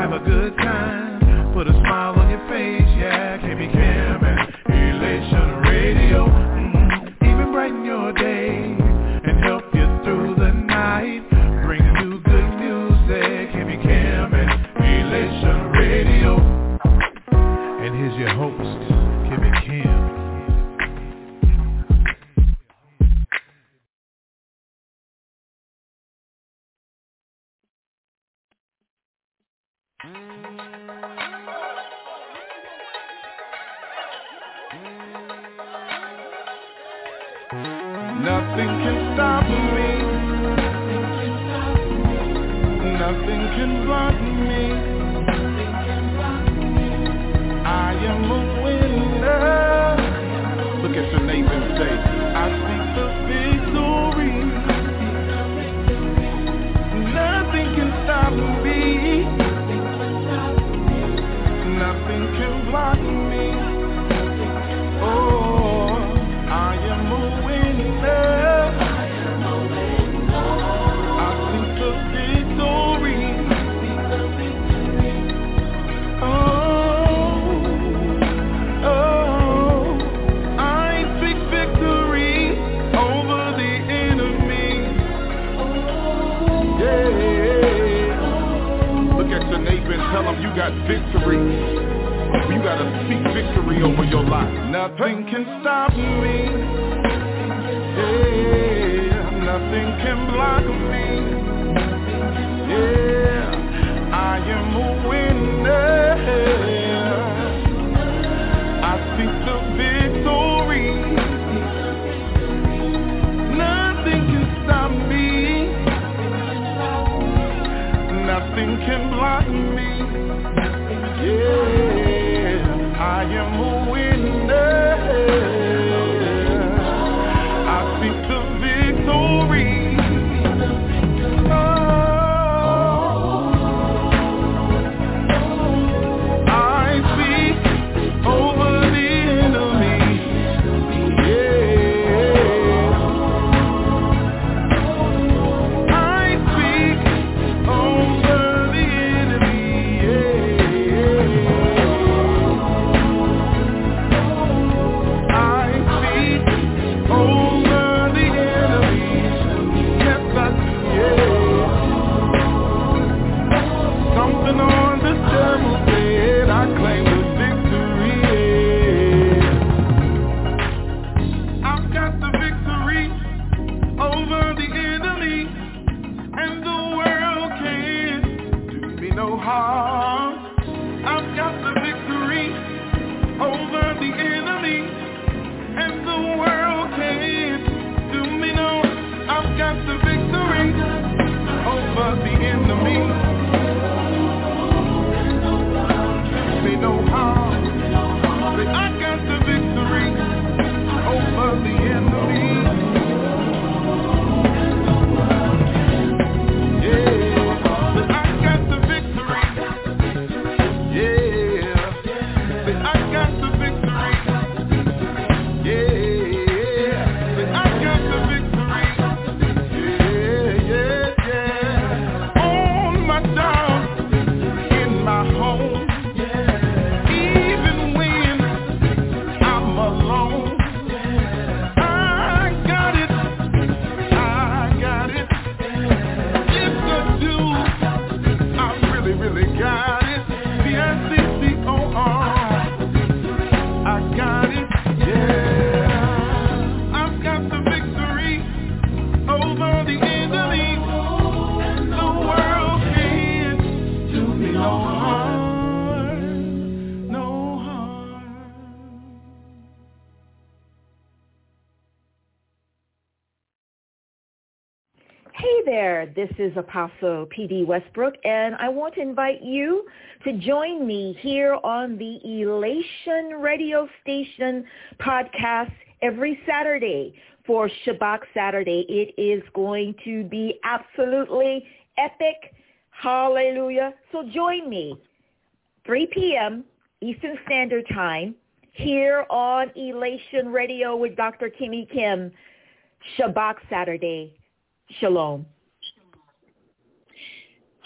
have a good time, put a smile on your face, yeah, Kimmy Kim and Elation Radio. Even brighten your day and help you through the night. Bring you good music, Kimmy Kim and Elation Radio. And here's your host, Kimmy Kim. Nothing can stop me. Nothing can block me. I am a winner. Look at your neighbor and say, I seek the victory. Nothing can stop me. Nothing can block me. Oh, I am a winner. I seek the victory. I speak victory over the enemy. Yeah. Look at your neighbor and tell him you got victory. You gotta speak victory over your life. Nothing can stop me. Yeah, nothing can block me. Yeah, I am a winner. I speak the victory. Nothing can stop me. Nothing can block me. Yeah, I am a winner. I speak the victory. I speak over the enemy. Yeah, I speak over the enemy. Something on the devil's head, I claim the victory. I've got the victory over the enemy, and the world can't do me no harm. I've got the victory over the enemy, and the world can't do me no. I've got the victory over the enemy. No harm. Say, I got the victory over the enemy. Yeah, say, I got the victory. Yeah, say, I got the victory. Yeah, say, I got the victory. Yeah, yeah, yeah. On my job, in my home. Hey there, this is Apostle P.D. Westbrook, and I want to invite you to join me here on the Elation Radio Station podcast every Saturday for Shabbat Saturday. It is going to be absolutely epic. Hallelujah. So join me, 3 p.m. Eastern Standard Time, here on Elation Radio with Dr. Kimmy Kim, Shabbat Saturday. Shalom.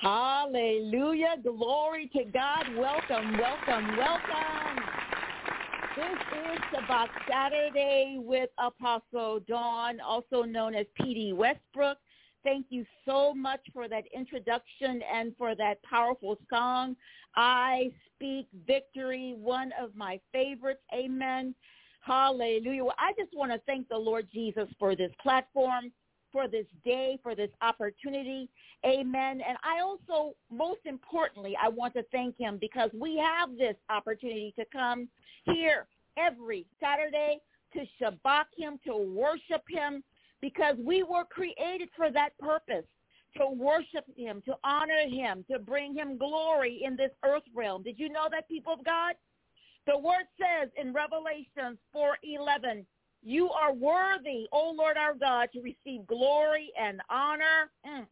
Hallelujah. Glory to God. Welcome, welcome, welcome. This is Shabbat Saturday with Apostle Dawn, also known as P.D. Westbrook. Thank you so much for that introduction and for that powerful song, I Speak Victory, one of my favorites. Amen. Hallelujah. Well, I just want to thank the Lord Jesus for this platform, for this day, for this opportunity. Amen. And I also, most importantly, I want to thank him because we have this opportunity to come here every Saturday to Shabbat him, to worship him, because we were created for that purpose, to worship him, to honor him, to bring him glory in this earth realm. Did you know that, people of God? The word says in Revelation 4:11, you are worthy, O Lord our God, to receive glory and honor.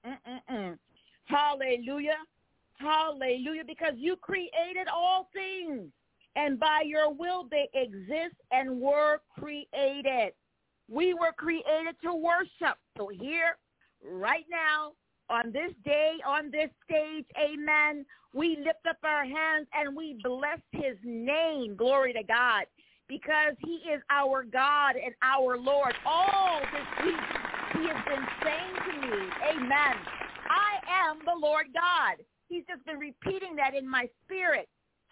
Hallelujah. Hallelujah. Because you created all things, and by your will they exist and were created. We were created to worship. So here, right now, on this day, on this stage, amen, we lift up our hands and we bless his name. Glory to God. Because he is our God and our Lord. All this week, he has been saying to me, amen, I am the Lord God. He's just been repeating that in my spirit.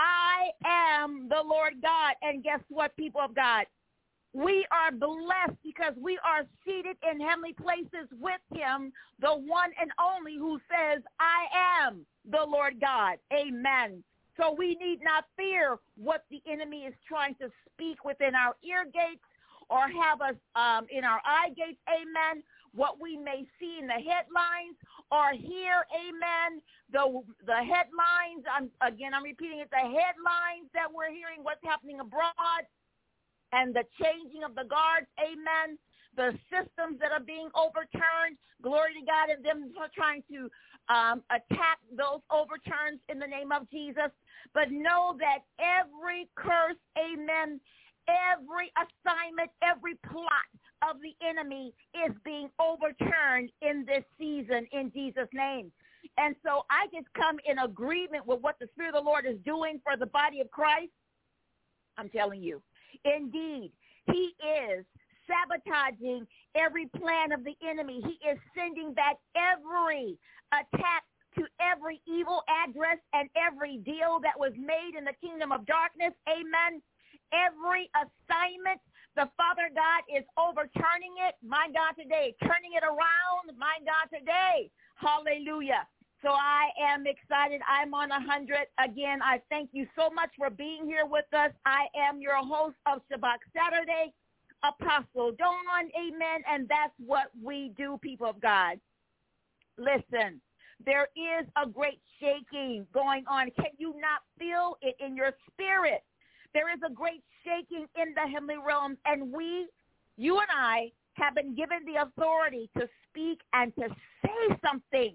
I am the Lord God. And guess what, people of God? We are blessed because we are seated in heavenly places with him, the one and only who says, I am the Lord God. Amen. So we need not fear what the enemy is trying to speak within our ear gates or have us in our eye gates, amen, what we may see in the headlines or hear, amen, the headlines, I'm repeating it, the headlines that we're hearing, what's happening abroad, and the changing of the guards, amen, the systems that are being overturned, glory to God, and them trying to attack those overturns in the name of Jesus. But know that every curse, amen, every assignment, every plot of the enemy is being overturned in this season in Jesus' name. And so I just come in agreement with what the Spirit of the Lord is doing for the body of Christ. I'm telling you, indeed, he is sabotaging every plan of the enemy. He is sending back every attack to every evil address and every deal that was made in the kingdom of darkness. Amen. Every assignment, the Father God is overturning it. My God, today, turning it around. My God, today. Hallelujah. So I am excited. I'm on 100. Again, I thank you so much for being here with us. I am your host of Shabbat Saturday, Apostle Dawn. Amen. And that's what we do, people of God. Listen, there is a great shaking going on. Can you not feel it in your spirit? There is a great shaking in the heavenly realms, and you and I, have been given the authority to speak and to say something.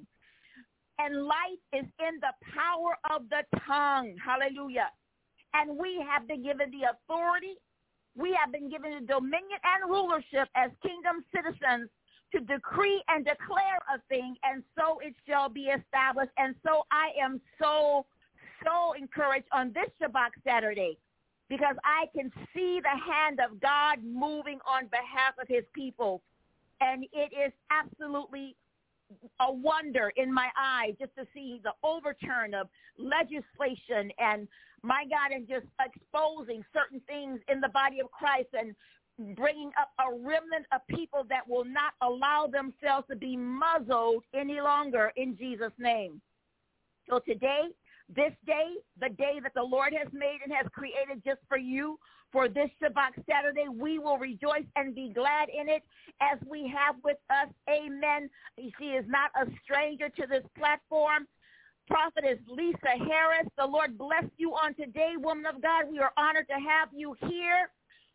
And life is in the power of the tongue. Hallelujah. And we have been given the authority. We have been given the dominion and rulership as kingdom citizens to decree and declare a thing, and so it shall be established. And so I am so encouraged on this Shabbat Saturday because I can see the hand of God moving on behalf of his people. And it is absolutely a wonder in my eyes just to see the overturn of legislation and, my God, and just exposing certain things in the body of Christ and bringing up a remnant of people that will not allow themselves to be muzzled any longer in Jesus' name. So today, this day, the day that the Lord has made and has created just for you, for this Shabbat Saturday, we will rejoice and be glad in it as we have with us, amen. She is not a stranger to this platform. Prophetess Lisa Harris, the Lord bless you on today, woman of God. We are honored to have you here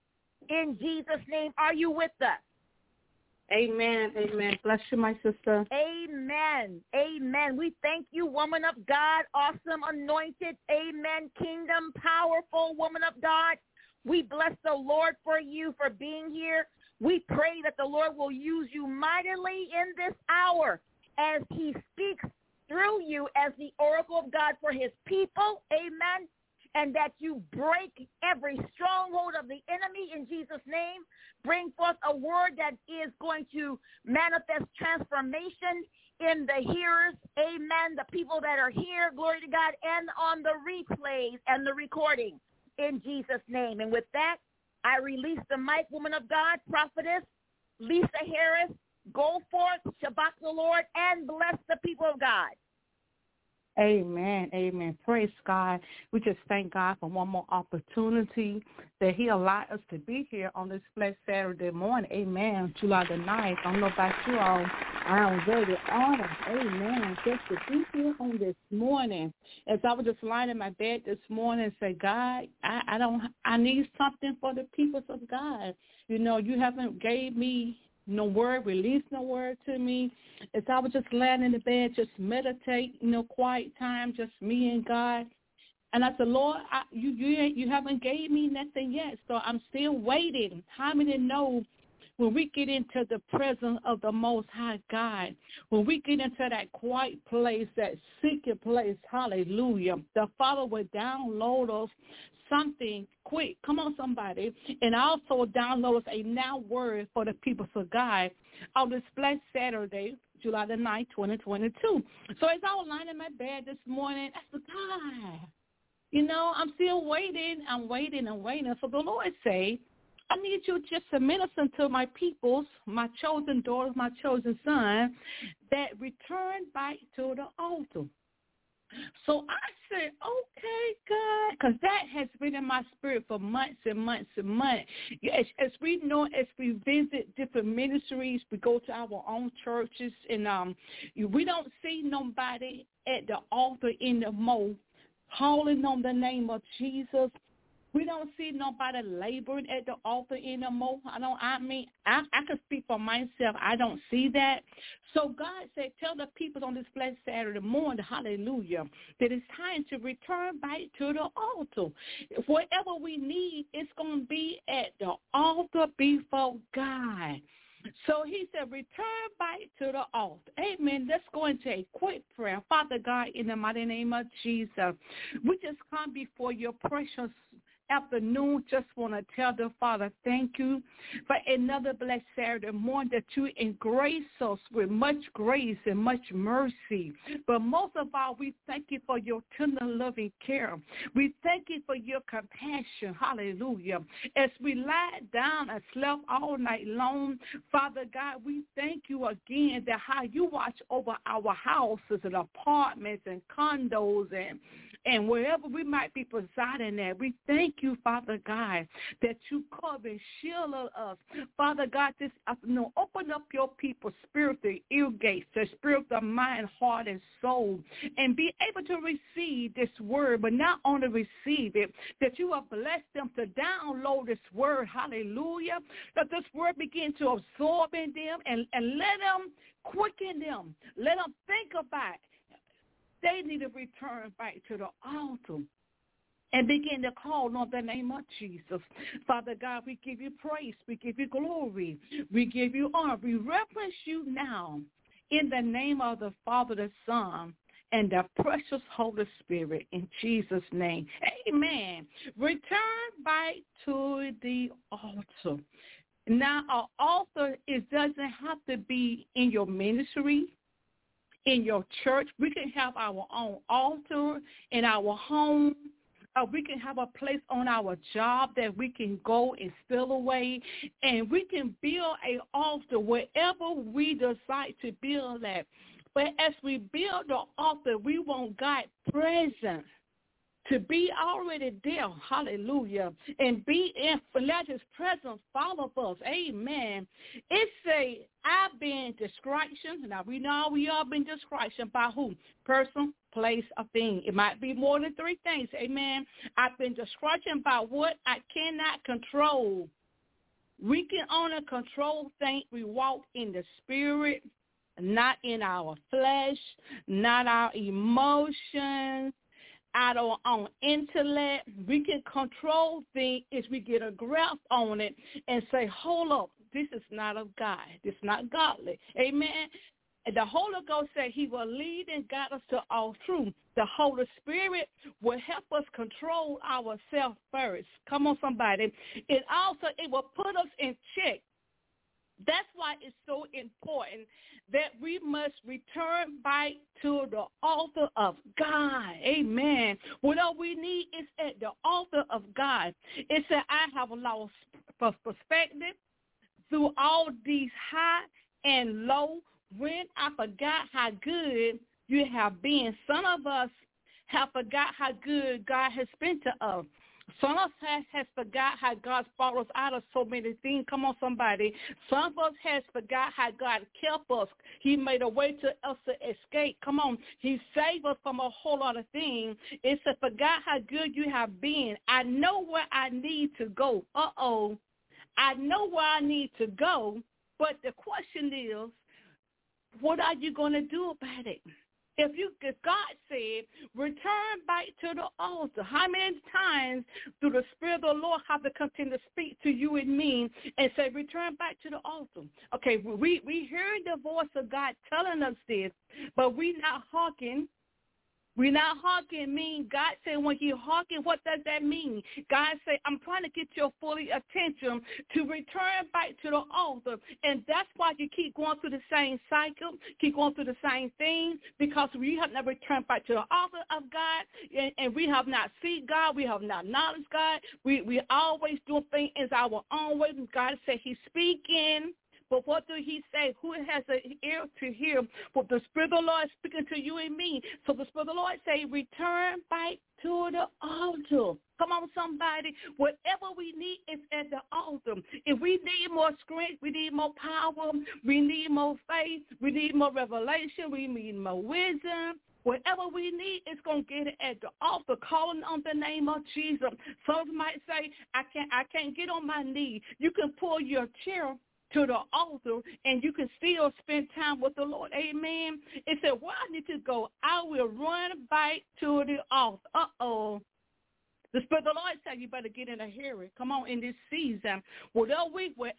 in Jesus' name. Are you with us? Amen. Amen. Bless you, my sister. Amen. Amen. We thank you, woman of God, awesome, anointed, amen, kingdom, powerful woman of God. We bless the Lord for you, for being here. We pray that the Lord will use you mightily in this hour as he speaks through you as the oracle of God for his people. Amen. And that you break every stronghold of the enemy in Jesus' name. Bring forth a word that is going to manifest transformation in the hearers. Amen. The people that are here, glory to God, and on the replays and the recording in Jesus' name. And with that, I release the mic, woman of God, prophetess Lisa Harris. Go forth, Shabbat the Lord, and bless the people of God. Amen. Amen. Praise God. We just thank God for one more opportunity that he allowed us to be here on this blessed Saturday morning. Amen. July the 9th. I don't know about you all. I am very honored. Amen. Just to be here on this morning. As I was just lying in my bed this morning and say, God, I need something for the people of God. You know, you haven't gave me no word, release no word to me. As I was just laying in the bed, just meditate, quiet time, just me and God. And I said, Lord, you haven't gave me nothing yet, so I'm still waiting. How many know when we get into the presence of the Most High God, when we get into that quiet place, that secret place, hallelujah, the Father will download us something quick. Come on, somebody. And also download us a now word for the people of God on this blessed Saturday, July the 9th, 2022. So as I was lying in my bed this morning, I said, God, I'm still waiting. I'm waiting. So the Lord say, I need you just to minister to my peoples, my chosen daughters, my chosen son, that return back to the altar. So I said, okay, God, because that has been in my spirit for months and months and months. As we know, as we visit different ministries, we go to our own churches, and we don't see nobody at the altar anymore calling on the name of Jesus. We don't see nobody laboring at the altar anymore. I can speak for myself. I don't see that. So God said, tell the people on this blessed Saturday morning, hallelujah, that it's time to return back to the altar. Whatever we need, it's going to be at the altar before God. So he said, return back to the altar. Amen. Let's go into a quick prayer. Father God, in the mighty name of Jesus, we just come before your precious afternoon. Just want to tell the Father, thank you for another blessed Saturday morning that you embrace us with much grace and much mercy. But most of all, we thank you for your tender loving care. We thank you for your compassion. Hallelujah. As we lie down and slept all night long, Father God, we thank you again that how you watch over our houses and apartments and condos and wherever we might be presiding at. We thank you, Father God, that you cover and shield us. Father God, this afternoon, open up your people's spiritual ear gates, their spiritual mind, heart, and soul, and be able to receive this word, but not only receive it, that you will bless them to download this word, hallelujah, that this word begin to absorb in them and let them quicken them. Let them think about it. They need to return back to the altar and begin to call on the name of Jesus. Father God, we give you praise. We give you glory. We give you honor. We reverence you now in the name of the Father, the Son, and the precious Holy Spirit in Jesus' name. Amen. Return back to the altar. Now, an altar, it doesn't have to be in your ministry, in your church. We can have our own altar in our home. We can have a place on our job that we can go and steal away, and we can build an altar wherever we decide to build that. But as we build the altar, we want God present to be already there, hallelujah, and be in, let his presence follow us, amen. It say, I've been distraction. Now, we know we all been distraction by who? Person, place, or thing. It might be more than three things, amen. I've been distraction by what I cannot control. We can only control things we walk in the spirit, not in our flesh, not our emotions, our own intellect. We can control things if we get a grasp on it and say, hold up, this is not of God. This is not godly. Amen. the Holy Ghost said he will lead and guide us to all truth. The Holy Spirit will help us control ourselves first. Come on, somebody. It will put us in check. That's why it's so important that we must return back to the altar of God. Amen. Whatever we need is at the altar of God. It said, I have lost perspective through all these high and low when I forgot how good you have been. Some of us have forgot how good God has been to us. Some of us has forgot how God brought us out of so many things. Come on, somebody. Some of us has forgot how God kept us. He made a way to us to escape. Come on. He saved us from a whole lot of things. It's a forgot how good you have been. I know where I need to go. I know where I need to go, but the question is, what are you going to do about it? If God said, return back to the altar, how many times do the Spirit of the Lord have to continue to speak to you and me and say, return back to the altar? Okay, we hear the voice of God telling us this, but we not hearkening. We're not hearkening. Mean God said when you hearken, what does that mean? God said, I'm trying to get your full attention to return back to the altar. And that's why you keep going through the same cycle, keep going through the same thing, because we have not returned back to the altar of God, and we have not seen God. We have not acknowledged God. We always do things in our own way. God said he's speaking. But what do he say? Who has an ear to hear what the Spirit of the Lord is speaking to you and me? So the Spirit of the Lord say, return back to the altar. Come on, somebody. Whatever we need is at the altar. If we need more strength, we need more power, we need more faith, we need more revelation, we need more wisdom. Whatever we need is going to get it at the altar, calling on the name of Jesus. Some might say, I can't get on my knee. You can pull your chair to the altar, and you can still spend time with the Lord. Amen. It said, where I need to go, I will run back to the altar. The Spirit of the Lord said you better get in a hurry. Come on, in this season. Whatever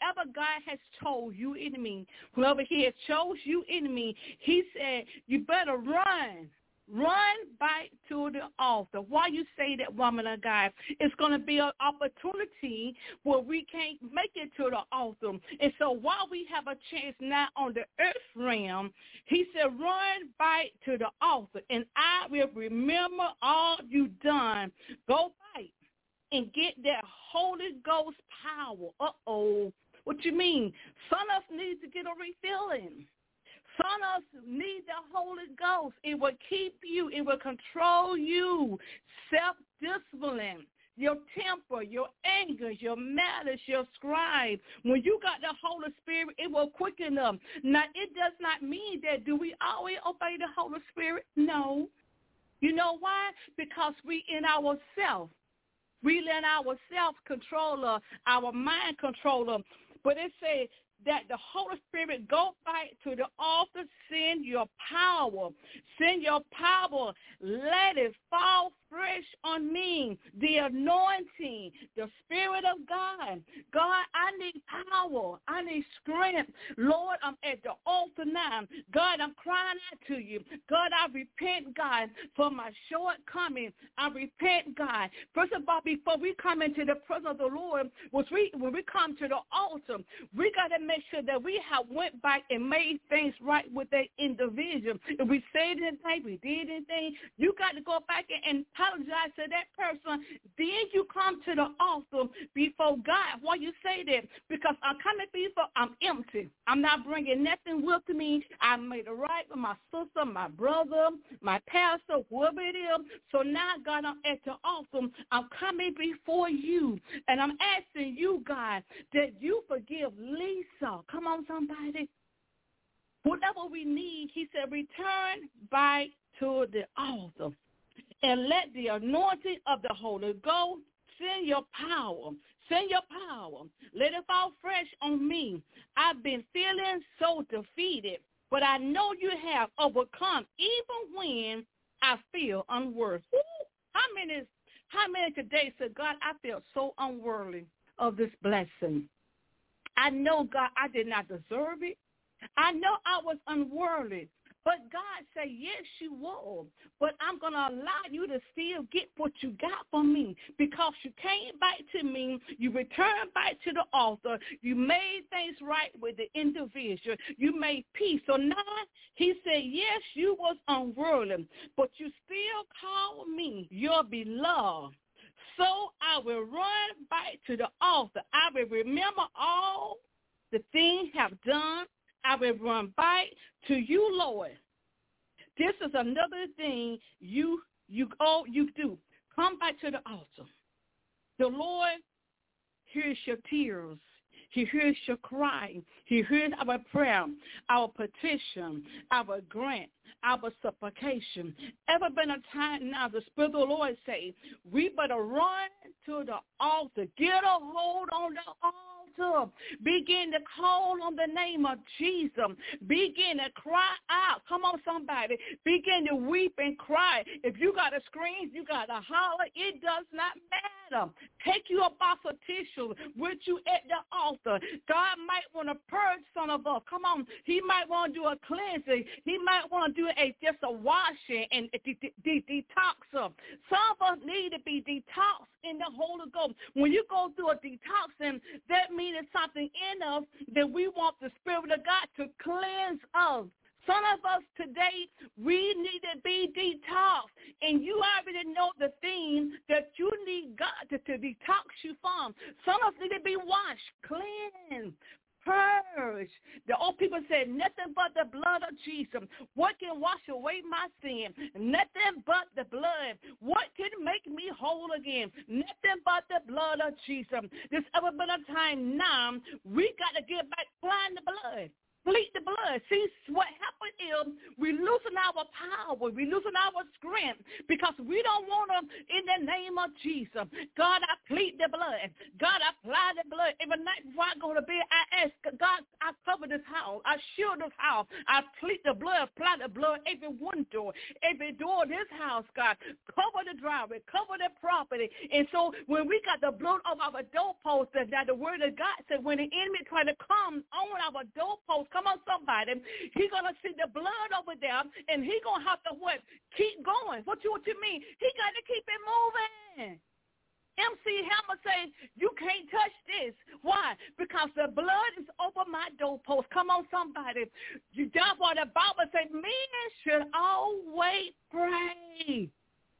God has told you in me, whoever he has chose you in me, he said you better run. Run back to the altar. Why you say that, woman of God? It's going to be an opportunity where we can't make it to the altar. And so while we have a chance now on the earth realm, he said, run back to the altar, and I will remember all you've done. Go back and get that Holy Ghost power. What you mean? Some of us need to get a refilling. Some of us need the Holy Ghost. It will keep you. It will control you. Self-discipline, your temper, your anger, your malice, your scribe. When you got the Holy Spirit, it will quicken them. Now, it does not mean that do we always obey the Holy Spirit? No. You know why? Because we in ourselves. We let ourselves control our mind controller. But it says, that the Holy Spirit go back to the altar, send your power. Send your power. Let it fall fresh on me. The anointing, the Spirit of God. God, I need power. I need strength. Lord, I'm at the altar now. God, I'm crying out to you. God, I repent, God, for my shortcomings. I repent, God. First of all, before we come into the presence of the Lord, when we come to the altar, we got to make sure that we have went back and made things right with that individual. If we said anything, we did anything, you got to go back and apologize to that person. Then you come to the altar before God. Why you say that? Because I'm coming before I'm empty. I'm not bringing nothing with me. I made it right with my sister, my brother, my pastor, whoever it is. So now, God, I'm at the altar. I'm coming before you, and I'm asking you, God, that you forgive Lisa. Come on, somebody. Whatever we need, he said, return back to the altar and let the anointing of the Holy Ghost send your power. Send your power. Let it fall fresh on me. I've been feeling so defeated, but I know you have overcome even when I feel unworthy. How many today said, God, I feel so unworthy of this blessing? I know, God, I did not deserve it. I know I was unworthy. But God said, yes, you will. But I'm going to allow you to still get what you got from me because you came back to me. You returned back to the altar. You made things right with the individual. You made peace. So now he said, yes, you was unworthy, but you still call me your beloved. So I will run back to the altar. I will remember all the things I have done. I will run back to you, Lord. This is another thing you do. Come back to the altar. The Lord hears your tears. He hears your cry. He hears our prayer, our petition, our grant, our supplication. Ever been a time now the Spirit of the Lord say, we better run to the altar. Get a hold on the altar. Begin to call on the name of Jesus. Begin to cry out. Come on, somebody. Begin to weep and cry. If you got to scream, you got to holler. It does not matter. Take you a box of tissue with you at the altar. God might want to purge some of us. Come on. He might want to do a cleansing. He might want to do just a washing and detox us. Some of us need to be detoxed in the Holy Ghost. When you go through a detoxing, that means it's something in us that we want the Spirit of God to cleanse us. Some of us today, we need to be detoxed. And you already know the thing that you need God to detox you from. Some of us need to be washed, cleansed, purged. The old people said, nothing but the blood of Jesus. What can wash away my sin? Nothing but the blood. What can make me whole again? Nothing but the blood of Jesus. There's ever been a time now we got to get back applying the blood. Bleed the blood. See, what happened is we losing our power. We losing our strength because we don't want to, in the name of Jesus. God, I plead the blood. God, I apply the blood. Every night before I go to bed, I ask, God, I cover this house. I shield this house. I plead the blood, apply the blood, every window, every door of this house, God. Cover the driveway, cover the property. And so when we got the blood of our doorpost, that the word of God said when the enemy try to come on our doorpost, come on, somebody. He's going to see the blood over there, and he's going to have to what? Keep going. What you mean? He got to keep it moving. MC Hammer say, you can't touch this. Why? Because the blood is over my doorpost. Come on, somebody. That's why the Bible says, men should always pray.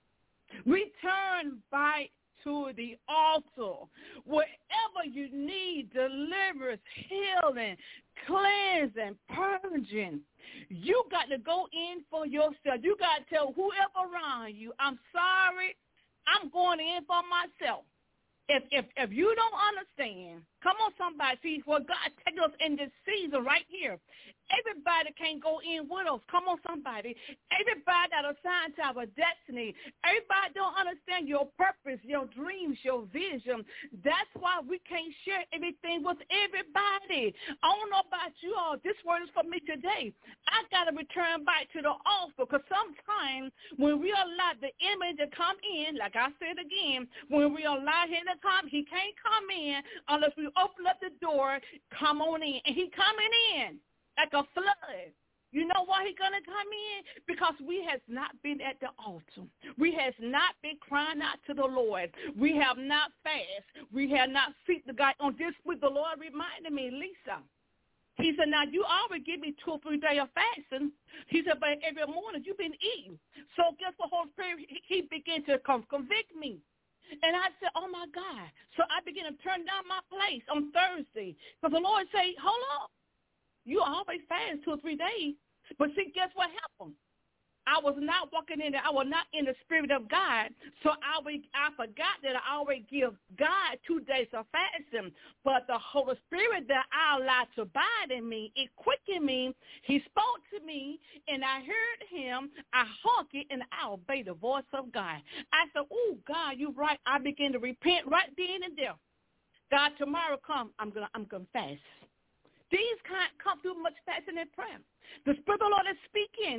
Return back to the altar. Wherever you need deliverance, healing, cleansing, purging, you got to go in for yourself. You got to tell whoever around you, I'm sorry, I'm going in for myself. If you don't understand, come on, somebody. See, what God takes us in this season right here, everybody can't go in with us. Come on, somebody. Everybody that assigned to our destiny. Everybody don't understand your purpose, your dreams, your vision. That's why we can't share everything with everybody. I don't know about you all. This word is for me today. I got to return back to the altar because sometimes when we allow the enemy to come in, like I said again, when we allow him to come, he can't come in unless we open up the door, come on in. And he coming in like a flood. You know why he's going to come in? Because we has not been at the altar. We has not been crying out to the Lord. We have not fasted. We have not seeked the God. On this week, the Lord reminded me, Lisa, he said, now you always give me 2 or 3 days of fasting. He said, but every morning you've been eating. So guess what, Holy Spirit, he began to convict me. And I said, oh, my God. So I began to turn down my place on Thursday. Because the Lord said, hold up. You always fast 2 or 3 days. But see, guess what happened? I was not walking in there. I was not in the Spirit of God. So I forgot that I always give God 2 days of fasting. But the Holy Spirit that I allowed to abide in me, it quickened me. He spoke to me, and I heard him. I hearkened, and I obeyed the voice of God. I said, oh, God, you're right. I began to repent right then and there. God, tomorrow come, I'm gonna fast. These can't come through much fasting and prayer. The Spirit of the Lord is speaking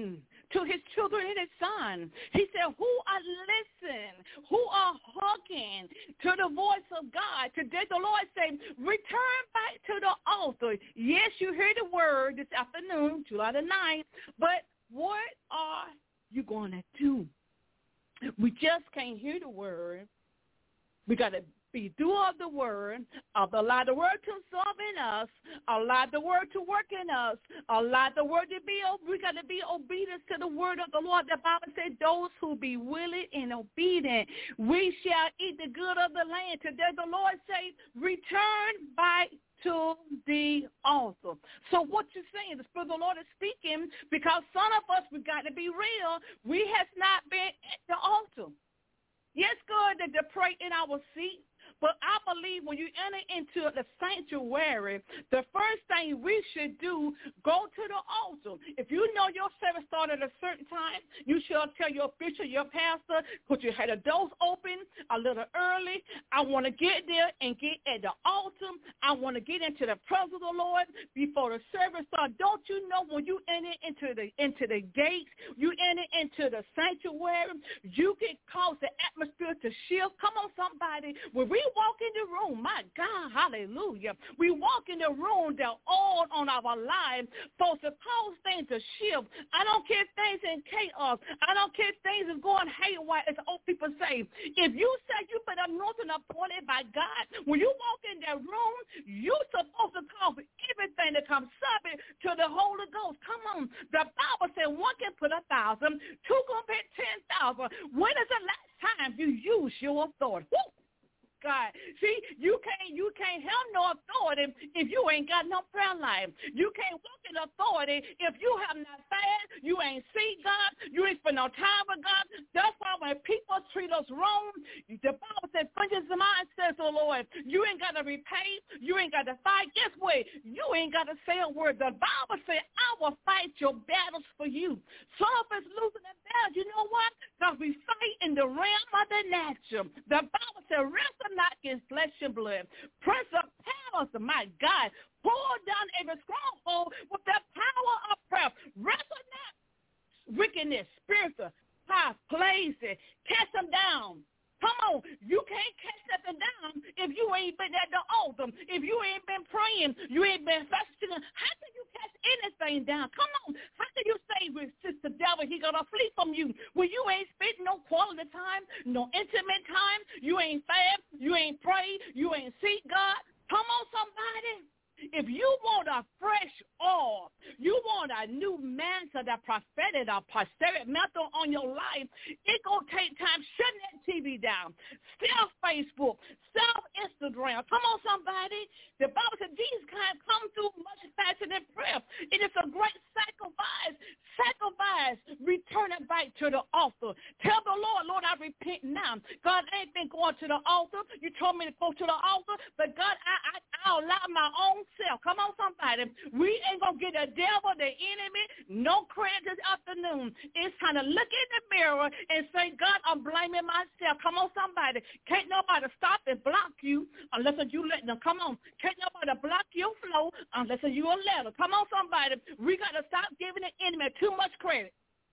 to his children and his son. He said, who are listening, who are hearkening to the voice of God. Today the Lord said, return back to the altar. Yes, you heard the word this afternoon, July the 9th, but what are you going to do? We just can't hear the word. We got to be doer of the word, allow the word to absorb in us, allow the word to work in us, allow the word to be, we got to be obedient to the word of the Lord. The Bible said those who be willing and obedient, we shall eat the good of the land. Today the Lord say, return back to the altar. So what you're saying, the Spirit of the Lord is speaking, because some of us, we got to be real, we has not been at the altar. Yes, good that to pray in our seat, but I believe when you enter into the sanctuary, the first thing we should do, go to the altar. If you know your service started at a certain time, you should tell your bishop, your pastor, put your head of doors open a little early. I want to get there and get at the altar. I want to get into the presence of the Lord before the service starts. Don't you know when you enter into the gates, you enter into the sanctuary, you can cause the atmosphere to shift. Come on, somebody. When we walk in the room, my God, hallelujah. We walk in the room, they're all on our lives, supposed to cause things to shift. I don't care if things in chaos. I don't care if things is going haywire, as old people say. If you say you've been anointed and appointed by God, when you walk in that room, you're supposed to cause everything to come subject to the Holy Ghost. Come on. The Bible said one can put 1,000, two can put 10,000. When is the last time you use your authority? Woo! God. See, you can't have no authority if you ain't got no prayer life. You can't walk in authority if you have not fasted, you ain't see God, you ain't spend no time with God. That's why when people treat us wrong, the Bible says, vengeance is mine, says the Lord. You ain't got to repay, you ain't got to fight. Guess what? You ain't got to say a word. The Bible says, I will fight your battles for you. Some of us losing the battle. You know what? Because we fight in the realm of the natural. The Bible says, wrestle not against flesh and blood. Principalities, my God, pull down every stronghold with the power of prayer. Wrestle not wickedness, spiritual, high places. Cast them down. Come on, you can't cast nothing down if you ain't been at the altar, if you ain't been praying, you ain't been fasting. How can you cast anything down? Come on, how can you say resist the devil, he gonna flee from you when you ain't spent no quality time, no intimate time, you ain't fast, you ain't pray, you ain't seek God? Come on, somebody. If you want a fresh oil, you want a new mantle, that prophetic, a prosthetic mantle on your life, it's going to take time. Shut that TV down. Still Facebook. Still Instagram. Come on, somebody. The Bible said these kind come through much faster than prayer. It is a great sacrifice. Sacrifice. Return it back to the altar. Tell the Lord, Lord, I repent now. God, I ain't been going to the altar. You told me to go to the altar, but God, I allow my own self. Come on, somebody. We ain't going to get the devil, the enemy, no credit this afternoon. It's time to look in the mirror and say, God, I'm blaming myself. Come on, somebody. Can't nobody stop and block you unless you let them. Come on. Can't nobody block your flow unless you a letter. Come on, somebody. We got to stop giving the enemy too much credit.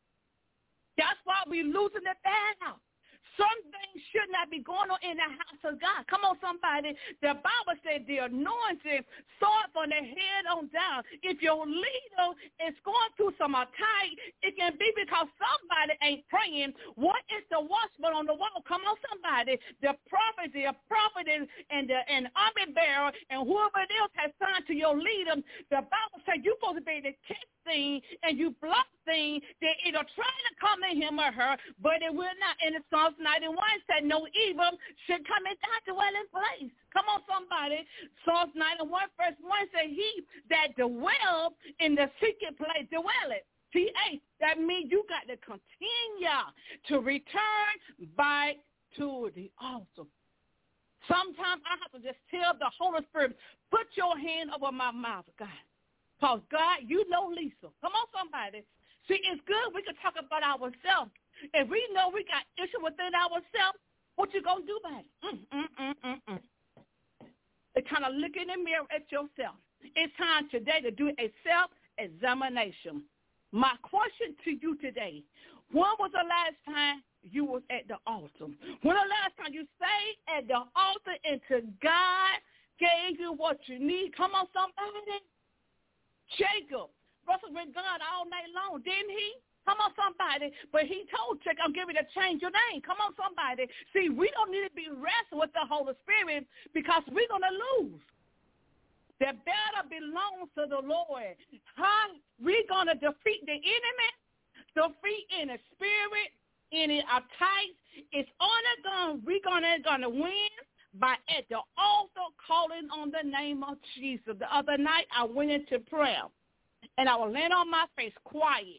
That's why we losing the battle. Some things should not be going on in the house of God. Come on, somebody. The Bible said the anointing start from the head on down. If your leader is going through some attack, it can be because somebody ain't praying. What is the watchman on the wall? Come on, somebody. The prophet, and the army bearer, and whoever else has signed to your leader, the Bible said you're supposed to be the catch thing, and you block things that it'll try to come in him or her, but it will not. And it's Psalms 91 said no evil should come in that dwelling place. Come on, somebody. Psalms 91 verse 1 said he that dwell in the secret place dwelleth. T-A, that means you got to continue to return back to the altar. Sometimes I have to just tell the Holy Spirit, put your hand over my mouth, God. Because, God, you know Lisa. Come on, somebody. See, it's good we can talk about ourselves. If we know we got issue within ourselves, what you going to do about it? It's kind of look in the mirror at yourself. It's time today to do a self-examination. My question to you today, when was the last time you was at the altar? When the last time you stayed at the altar until God gave you what you need? Come on, somebody. Jacob wrestled with God all night long, didn't he? Come on, somebody. But he told Jacob, I'm giving you to change your name. Come on, somebody. See, we don't need to be wrestling with the Holy Spirit because we're going to lose. The battle belongs to the Lord. How we're going to defeat the enemy, defeat any spirit, any attacks. It's only we're gonna win by at the altar calling on the name of Jesus. The other night I went into prayer and I was laying on my face quiet.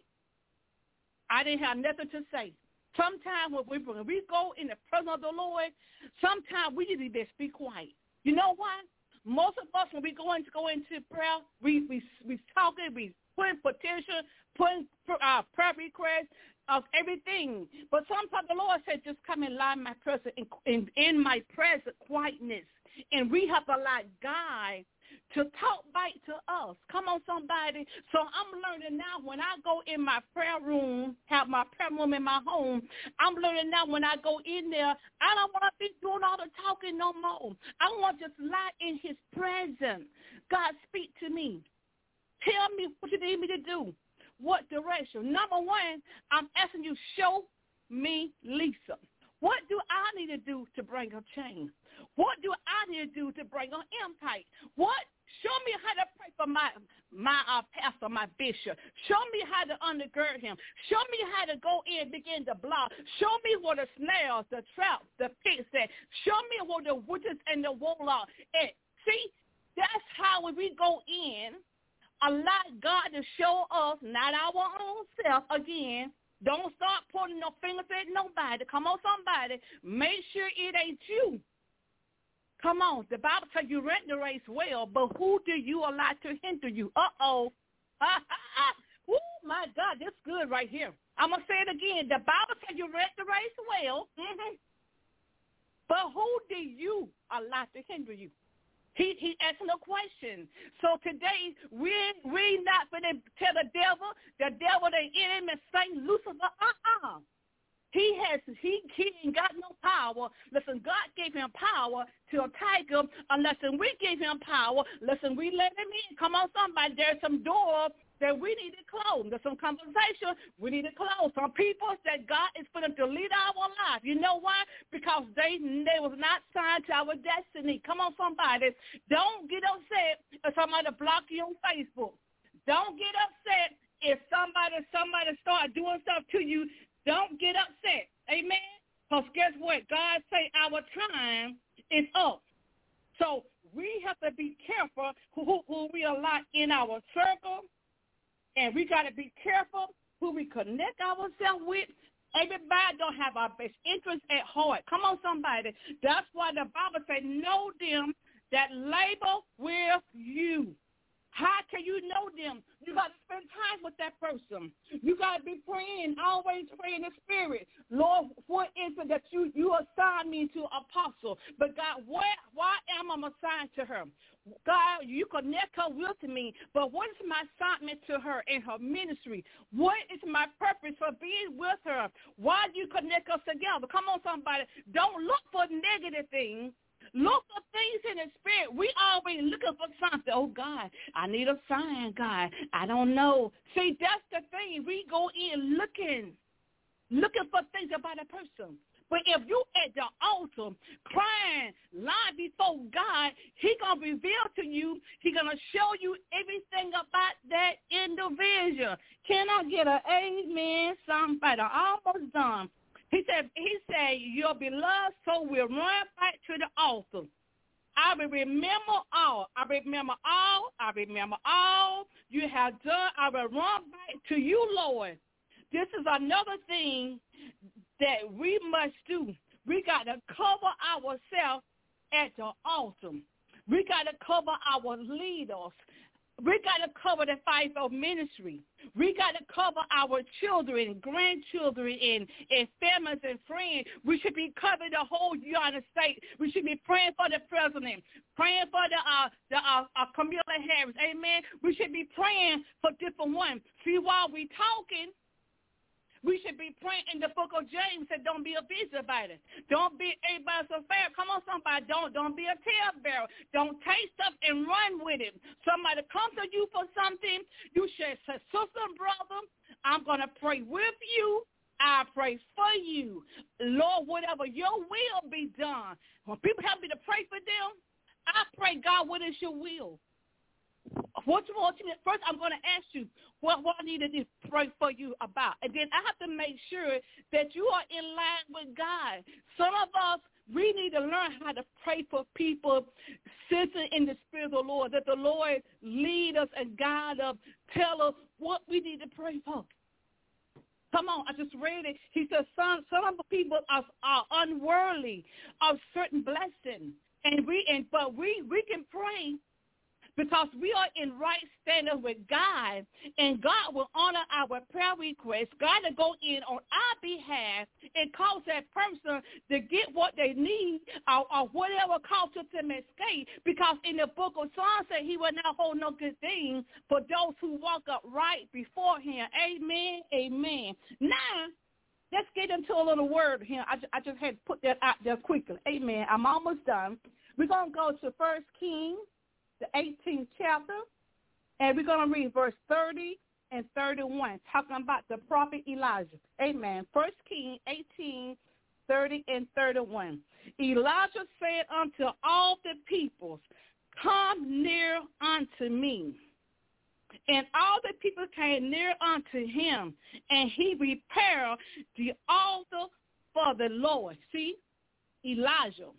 I didn't have nothing to say. Sometimes when we go in the presence of the Lord, sometimes we need to just be quiet. You know why? Most of us, when we go into prayer, we talking, we putting petition, putting prayer requests of everything. But sometimes the Lord said, just come and lie in my presence, in my presence, quietness. And we have to allow God to talk back to us. Come on, somebody. So I'm learning now when I go in my prayer room, have my prayer room in my home, I'm learning now when I go in there, I don't want to be doing all the talking no more. I want to just lie in his presence. God, speak to me. Tell me what you need me to do. What direction? Number one, I'm asking you, show me Lisa. What do I need to do to bring a change? What do I need to do to bring an impact? What? Show me how to pray for my pastor, my bishop. Show me how to undergird him. Show me how to go in and begin to block. Show me where the snails, the traps, the pits at. Show me where the witches and the warlocks at. See, that's how when we go in, allow God to show us, not our own self again. Don't start pointing no fingers at nobody. Come on, somebody. Make sure it ain't you. Come on. The Bible says you run the race well, but who do you allow to hinder you? Uh-oh. Oh, my God. This is good right here. I'm going to say it again. The Bible says you run the race well, but who do you allow to hinder you? He asking a question. So today, we not going to tell the devil, the enemy, Satan, Lucifer, He ain't got no power. Listen, God gave him power to attack him. Unless we give him power, listen, we let him in. Come on, somebody. There's some doors that we need to close. There's some conversation we need to close. Some people that God is for them to lead our life. You know why? Because they was not signed to our destiny. Come on, somebody. Don't get upset if somebody block you on Facebook. Don't get upset if somebody start doing stuff to you. Don't get upset. Amen? Because guess what? God say our time is up. So we have to be careful who we allow in our circle. And we got to be careful who we connect ourselves with. Everybody don't have our best interest at heart. Come on, somebody. That's why the Bible says, know them that labor with you. How can you know them? You got to spend time with that person. You got to be praying, always praying in the spirit. Lord, what is it that you assigned me to apostle? But God, why am I assigned to her? God, you connect her with me, but what is my assignment to her in her ministry? What is my purpose for being with her? Why do you connect us together? Come on, somebody. Don't look for negative things. Look for things in the spirit. We always looking for something. Oh, God, I need a sign, God. I don't know. See, that's the thing. We go in looking for things about a person. But if you at the altar crying, lying before God, he going to reveal to you, he going to show you everything about that individual. Can I get an amen? Somebody almost done. He said, your beloved soul will run back to the altar. I will remember all. I remember all you have done. I will run back to you, Lord. This is another thing that we must do. We got to cover ourselves at the altar. We got to cover our leaders. We got to cover the fivefold ministry. We got to cover our children, grandchildren, and families and friends. We should be covering the whole United States. We should be praying for the president, praying for the Kamala Harris. Amen. We should be praying for different ones. See, while we talking, we should be praying in the book of James that don't be a busybody. Don't be everybody's affair. Come on, somebody. Don't be a talebearer. Don't take stuff and run with it. Somebody comes to you for something, you should say, sister and brother, I'm going to pray with you. I pray for you. Lord, whatever your will be done. When people help me to pray for them, I pray, God, what is your will? What you want? First, I'm going to ask you what I need to pray for you about. And then I have to make sure that you are in line with God. Some of us, we need to learn how to pray for people, sensing in the Spirit of the Lord, that the Lord lead us and guide us, tell us what we need to pray for. Come on, I just read it. He says some of the people are unworthy of certain blessings. But we can pray because we are in right standing with God, and God will honor our prayer requests. God will go in on our behalf and cause that person to get what they need or whatever causes them escape, because in the book of Psalms said he will not hold no good thing for those who walk upright before him. Amen, amen. Now, let's get into a little word here. I just had to put that out there quickly. Amen. I'm almost done. We're going to go to 1 Kings, the 18th chapter, and we're going to read verse 30 and 31, talking about the prophet Elijah. Amen. 1 Kings 18, 30 and 31. Elijah said unto all the peoples, come near unto me. And all the people came near unto him, and he repaired the altar for the Lord. See, Elijah.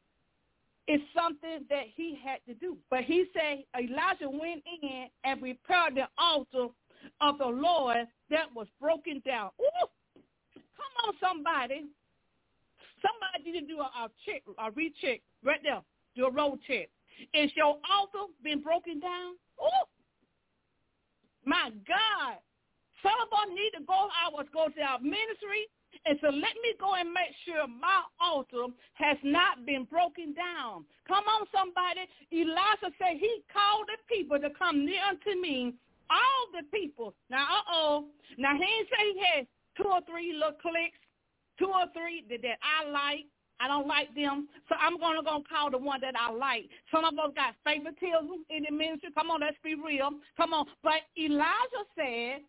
It's something that he had to do. But he said Elijah went in and repaired the altar of the Lord that was broken down. Ooh, come on, somebody. Somebody need to do a recheck right there. Do a road check. Is your altar been broken down? Ooh, my God. Some of us need to go to our ministry and so let me go and make sure my altar has not been broken down. Come on, somebody. Elijah said he called the people to come near unto me, all the people. Now, Now, he didn't say he had 2 or 3 little cliques, 2 or 3 that I like. I don't like them, so I'm going to call the one that I like. Some of us got favoritism in the ministry. Come on, let's be real. Come on. But Elijah said,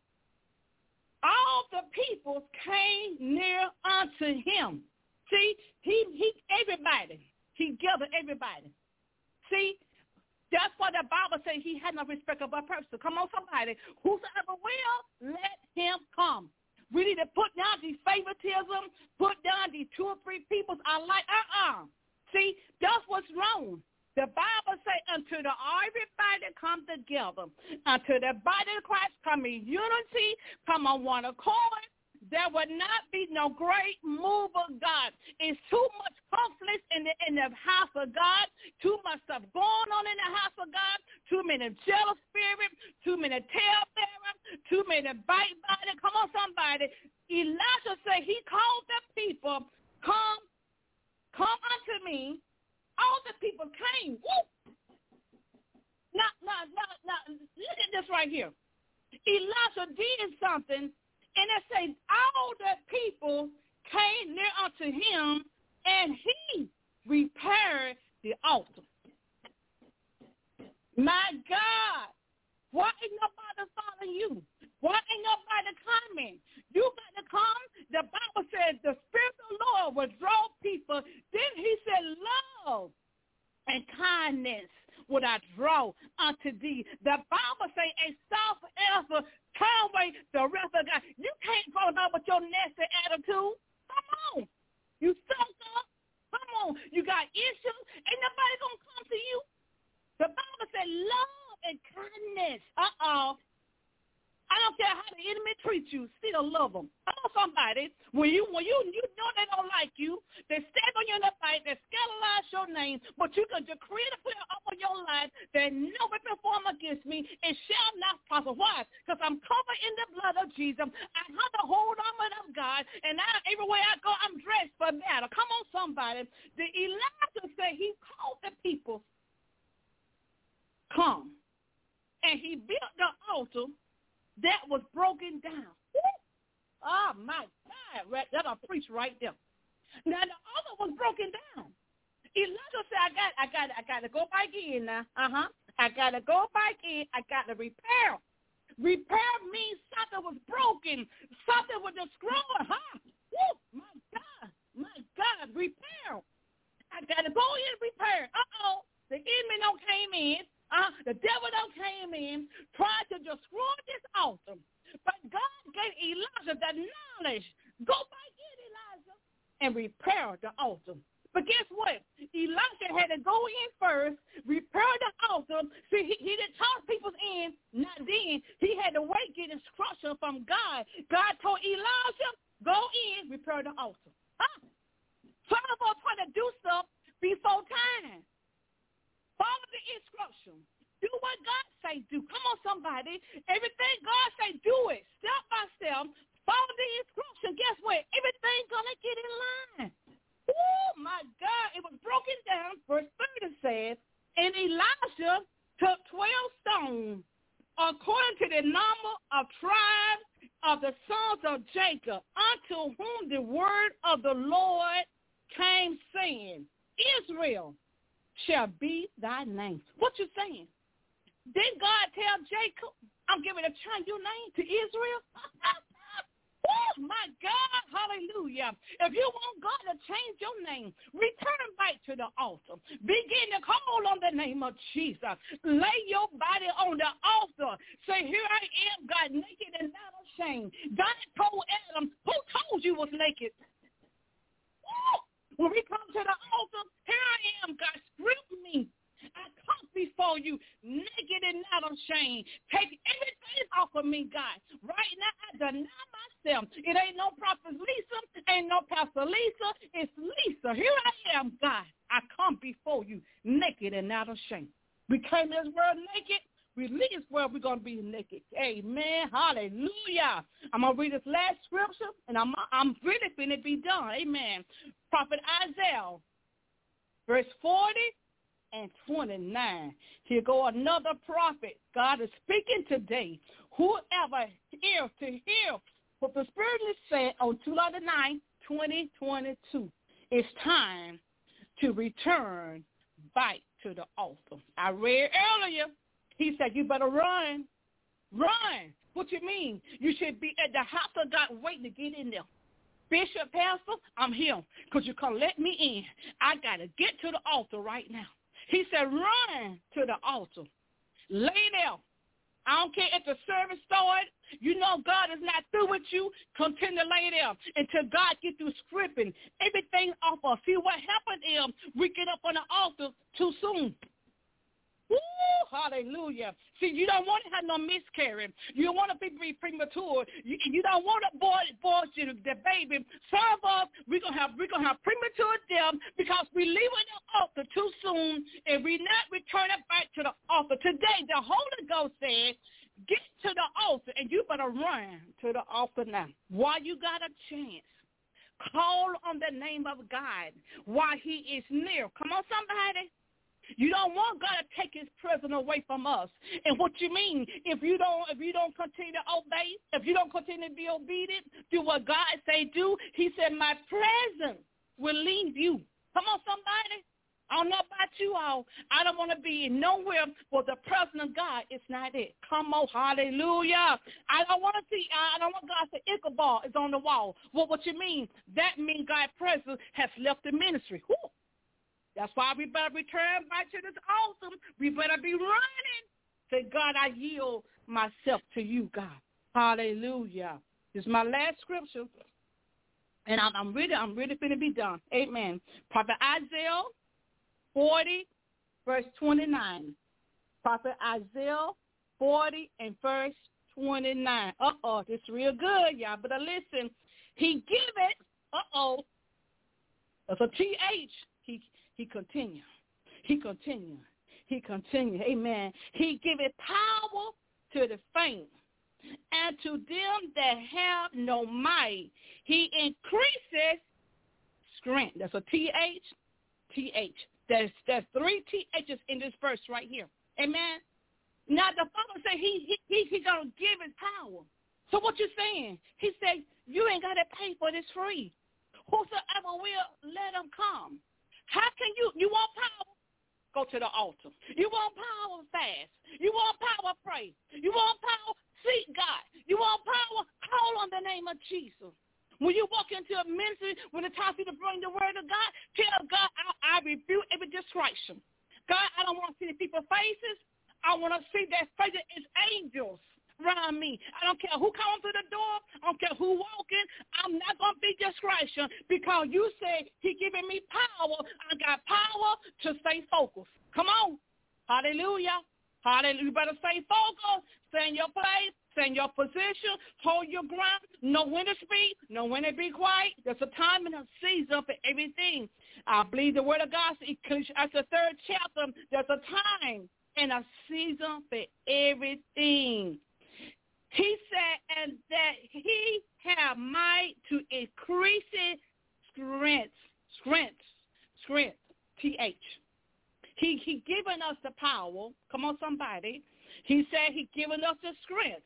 all the people came near unto him. See, he everybody. He gathered everybody. See, that's why the Bible says he had no respect of a person. Come on, somebody. Whosoever will, let him come. We need to put down these favoritism, put down these 2 or 3 people I like. See, that's what's wrong. The Bible says, until everybody come together, until the body of Christ come in unity, come on one accord, there will not be no great move of God. It's too much conflict in the house of God, too much stuff going on in the house of God, too many jealous spirits, too many talebearers, too many backbiting. Come on, somebody. Elijah said he called the people, come unto me. All the people came. Woo! Now, look at this right here. Elijah did something, and it says all the people came near unto him, and he repaired the altar. My God, why ain't nobody following you? Why ain't nobody coming? You got to come. The Bible says the Spirit of the Lord will draw people. Then he said, love and kindness would I draw unto thee. The Bible says, a soft answer, turn away the wrath of God. You can't go down with your nasty attitude. Come on. You stuck up. Come on. You got issues. Ain't nobody going to come to you. The Bible said love and kindness. I don't care how the enemy treats you, still love them. Come on, somebody. When you know they don't like you, they stand on you in the fight, they scandalize your name, but you can decree and declare over your life that no weapon formed against me, it shall not prosper. Why? Because I'm covered in the blood of Jesus. I have the whole armor of God, and now everywhere I go, I'm dressed for battle. Come on, somebody. The Elijah said he called the people, come, and he built the altar that was broken down. Oh, my God. That'll preach right there. Now, the other was broken down. Elijah said, I got to go back in now. I got to go back in. I got to repair. Repair means something was broken. Something was destroyed. Woo, my God. Repair. I got to go in and repair. The enemy don't came in. The devil don't came in, tried to destroy this altar. But God gave Elijah the knowledge. Go back in, Elijah, and repair the altar. But guess what? Elijah had to go in first, repair the altar. See, he didn't toss people in, not then. He had to wait, get instruction from God. God told Elijah, go in, repair the altar. Some of us try to do stuff before time. Follow the instruction. Do what God say do. Come on, somebody. Everything God say, do it. Step by step. Follow the instruction. Guess what? Everything's going to get in line. Oh, my God. It was broken down. Verse 30 says, and Elijah took 12 stones according to the number of tribes of the sons of Jacob, unto whom the word of the Lord came, saying, Israel shall be thy name. What you saying? Didn't God tell Jacob, I'm giving a change your name to Israel? Oh, my God, hallelujah. If you want God to change your name, return back to the altar. Begin to call on the name of Jesus. Lay your body on the altar. Say, here I am, God, naked and not ashamed. God told Adam, who told you was naked? Oh, when we come to the altar, here I am, God, strip me. I come before you naked and not ashamed. Take everything off of me, God. Right now, I deny myself. It ain't no prophet Lisa. Ain't no pastor Lisa. It's Lisa. Here I am, God. I come before you naked and not ashamed. We came to this world naked. We leave this world, we're going to be naked. Amen. Hallelujah. I'm going to read this last scripture, and I'm really going to be done. Amen. Prophet Isaiah, verse 40 and 29. Here go another prophet. God is speaking today. Whoever hears to hear what the Spirit is saying on July the 9th, 2022. It's time to return back to the altar. I read earlier, he said, you better run. Run. What you mean? You should be at the house of God waiting to get in there. Bishop, pastor, I'm here because you can't let me in. I got to get to the altar right now. He said, run to the altar. Lay there. I don't care if the service started. You know God is not through with you. Continue to lay there until God get through scripting everything off of. See, what happened is we get up on the altar too soon. Woo, hallelujah. See, you don't want to have no miscarriage. You don't want to be premature. You don't want to abortion the baby. Some of us, we're gonna have premature death because we leaving the altar too soon and we not returning back to the altar. Today, the Holy Ghost said, get to the altar, and you better run to the altar now. While you got a chance, call on the name of God while he is near. Come on, somebody. You don't want God to take his presence away from us. And what you mean, if you don't continue to obey, if you don't continue to be obedient, do what God say do, he said, my presence will leave you. Come on, somebody. I don't know about you all. I don't want to be nowhere where the presence of God is not it. Come on, hallelujah. I don't want God to say Ichabod is on the wall. Well, what you mean? That means God's presence has left the ministry. Whew. That's why we better return back to this altar. We better be running. Say, God, I yield myself to you, God. Hallelujah. This is my last scripture, and I'm really going to be done. Amen. Prophet Isaiah 40, verse 29. Prophet Isaiah 40 and verse 29. This is real good, y'all. But listen, he give it. That's a TH. He continue. He continue. He continue. Amen. He give it power to the faint, and to them that have no might, he increases strength. That's a TH. TH. There's 3 THs in this verse right here. Amen. Now the Father said he gonna give it power. So what you saying? He said you ain't gotta pay for this free. Whosoever will, let them come. How can you want power? Go to the altar. You want power, fast. You want power, pray. You want power, seek God. You want power, call on the name of Jesus. When you walk into a ministry, when it's time for you to bring the word of God, tell God, I rebuke every distraction. God, I don't want to see the people's faces. I want to see their faces as angels around me. I don't care who comes to the door. I don't care who walking. I'm not going to be distraction because you said he giving me power. I got power to stay focused. Come on. Hallelujah. Hallelujah. You better stay focused. Stay in your place. Stay in your position. Hold your ground. Know when to speak. Know when to be quiet. There's a time and a season for everything. I believe the word of God, that's the 3rd chapter. There's a time and a season for everything. He said, and that he have might to increase it strength, TH. He given us the power. Come on, somebody. He said he given us the strength.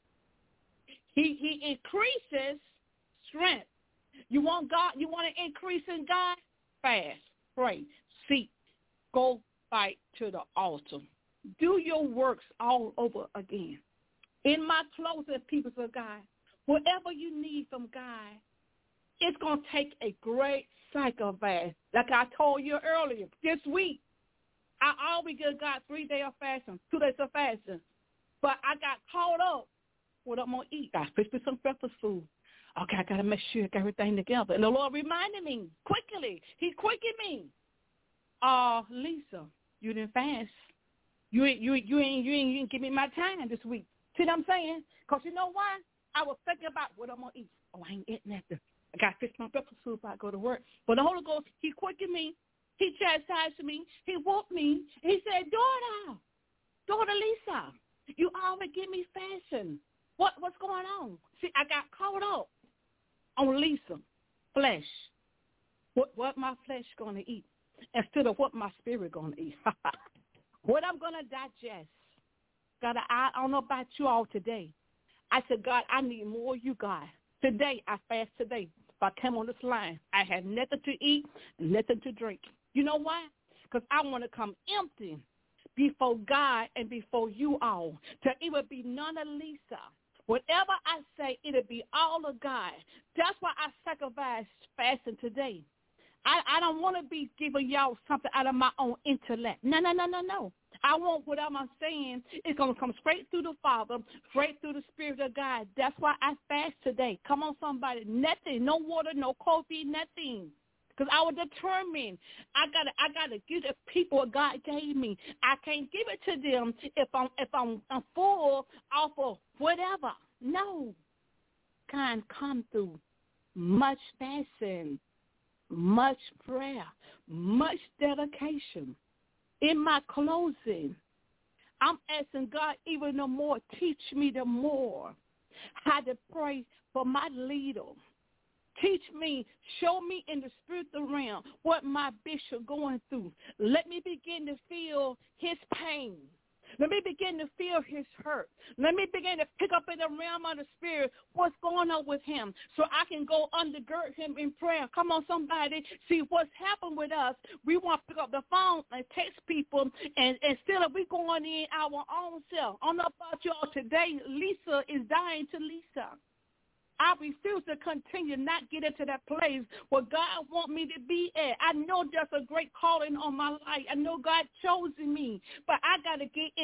He increases strength. You want God? You want to increase in God? Fast, pray, seek, go fight to the altar. Do your works all over again. In my closing, people of God, whatever you need from God, it's going to take a great sacrifice. Like I told you earlier, this week, I always give God 3 days of fasting, 2 days of fasting. But I got caught up what I'm going to eat. I fixed me some breakfast food. Okay, I got to make sure I got everything together. And the Lord reminded me quickly. He quickened me. Lisa, you didn't fast. You ain't give me my time this week. See what I'm saying? Because you know why? I was thinking about what I'm going to eat. Oh, I ain't eating nothing. I got to fix my breakfast food before I go to work. But the Holy Ghost, he quickened me. He chastised me. He woke me. He said, daughter Lisa, you always give me fasting. What's going on? See, I got caught up on Lisa, flesh. What my flesh going to eat instead of what my spirit going to eat. What I'm going to digest. God, I don't know about you all today. I said, God, I need more of you, God. Today, I fast today. If I came on this line, I had nothing to eat, nothing to drink. You know why? Because I want to come empty before God and before you all. To even be none of Lisa. Whatever I say, it'll be all of God. That's why I sacrifice fasting today. I don't want to be giving y'all something out of my own intellect. No. I want what I'm saying is going to come straight through the Father, straight through the Spirit of God. That's why I fast today. Come on, somebody. Nothing, no water, no coffee, nothing. Because I was determined. I gotta give the people what God gave me. I can't give it to them if I'm full off of whatever. No. Can come through much fasting, much prayer, much dedication. In my closing, I'm asking God even the more, teach me the more how to pray for my leader. Teach me, show me in the spiritual realm what my bishop going through. Let me begin to feel his pain. Let me begin to feel his hurt. Let me begin to pick up in the realm of the spirit what's going on with him so I can go undergird him in prayer. Come on, somebody. See, what's happened with us, we want to pick up the phone and text people, and instead of we going in our own self. I don't know about y'all today, Lisa is dying to Lisa. I refuse to continue not get into that place where God want me to be at. I know there's a great calling on my life. I know God chosen me, but I got to get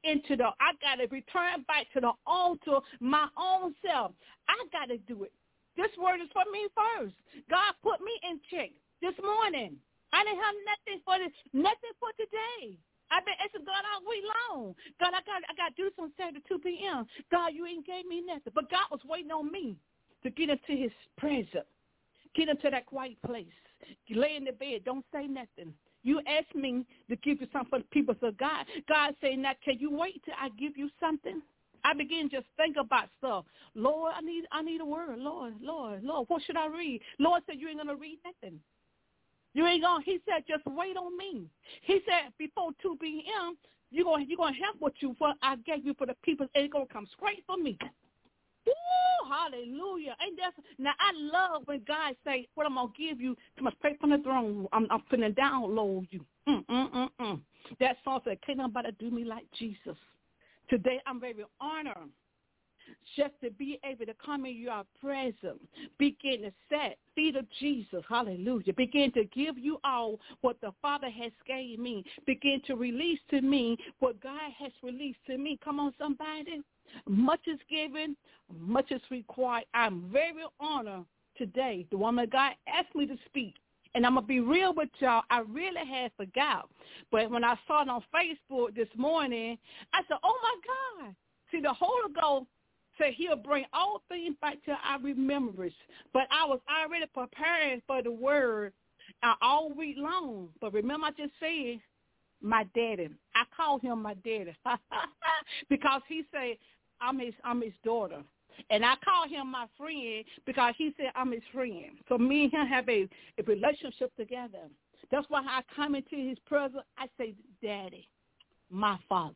I got to return back to the altar, my own self. I got to do it. This word is for me first. God put me in check this morning. I didn't have nothing for today. I've been asking God all week long. God, I got to do this on Saturday 2 p.m. God, you ain't gave me nothing. But God was waiting on me to get into his presence, get into that quiet place, lay in the bed, don't say nothing. You asked me to give you something for the people. So God saying that, can you wait till I give you something? I begin to just think about stuff. Lord, I need a word. Lord, what should I read? Lord said, you ain't going to read nothing. You ain't going. He said, just wait on me. He said, before 2 p.m., you're going to have what I gave you for the people. It's going to come straight from me. Woo, hallelujah. Now, I love when God say, what I'm going to give you, come straight from the throne. I'm finna download you. That song said, can't nobody do me like Jesus. Today, I'm very honored just to be able to come in your presence, begin to set feet of Jesus, hallelujah, begin to give you all what the Father has gave me, begin to release to me what God has released to me. Come on, somebody. Much is given, much is required. I'm very honored today. The woman of God asked me to speak. And I'm going to be real with y'all. I really had forgot. But when I saw it on Facebook this morning, I said, oh, my God. See, the Holy Ghost said he'll bring all things back to our remembrance. But I was already preparing for the word all week long. But remember I just said, my daddy. I call him my daddy because he said, I'm his daughter. And I call him my friend because he said I'm his friend. So me and him have a relationship together. That's why I come into his presence. I say, Daddy, my Father.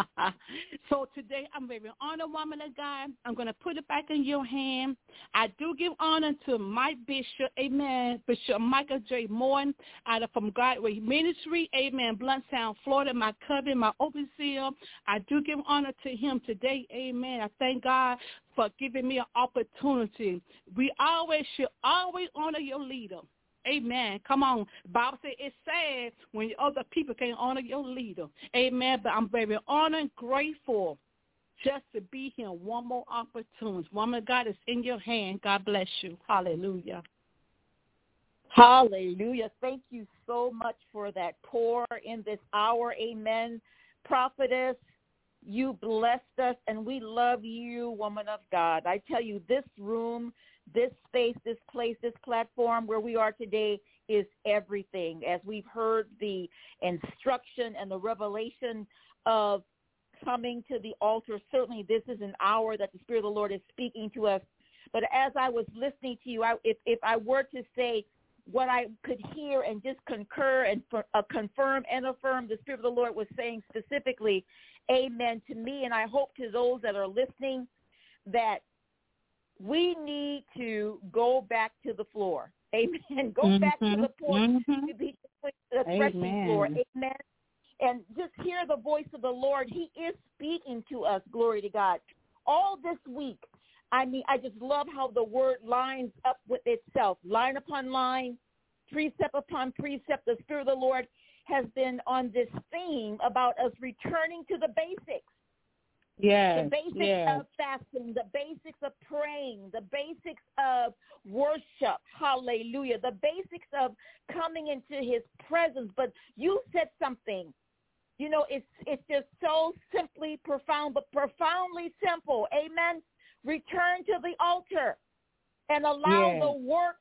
So today I'm very honored, woman of God. I'm going to put it back in your hand. I do give honor to my bishop, amen, Bishop Michael J. Morton out of from Godway Ministry, amen, Bluntstown, Florida, my cousin, my overseer. I do give honor to him today, amen. I thank God for giving me an opportunity. We should always honor your leader. Amen. Come on. The Bible says it's sad when other people can't honor your leader. Amen. But I'm very honored and grateful just to be here one more opportunity. Woman of God is in your hand. God bless you. Hallelujah. Hallelujah. Thank you so much for that pour in this hour. Amen. Prophetess, you blessed us, and we love you, woman of God. I tell you, this room, this space, this place, this platform where we are today is everything. As we've heard the instruction and the revelation of coming to the altar, certainly this is an hour that the Spirit of the Lord is speaking to us. But as I was listening to you, if I were to say what I could hear and just concur and confirm and affirm, the Spirit of the Lord was saying specifically, amen, to me, and I hope to those that are listening, that we need to go back to the floor. Amen. Go back to the porch, to the threshing floor. Amen. And just hear the voice of the Lord. He is speaking to us. Glory to God. All this week, I just love how the word lines up with itself, line upon line, precept upon precept. The Spirit of the Lord has been on this theme about us returning to the basics. Yes, the basics of fasting, the basics of praying, the basics of worship, hallelujah, the basics of coming into his presence. But you said something, you know, it's just so simply profound, but profoundly simple, amen. Return to the altar and allow the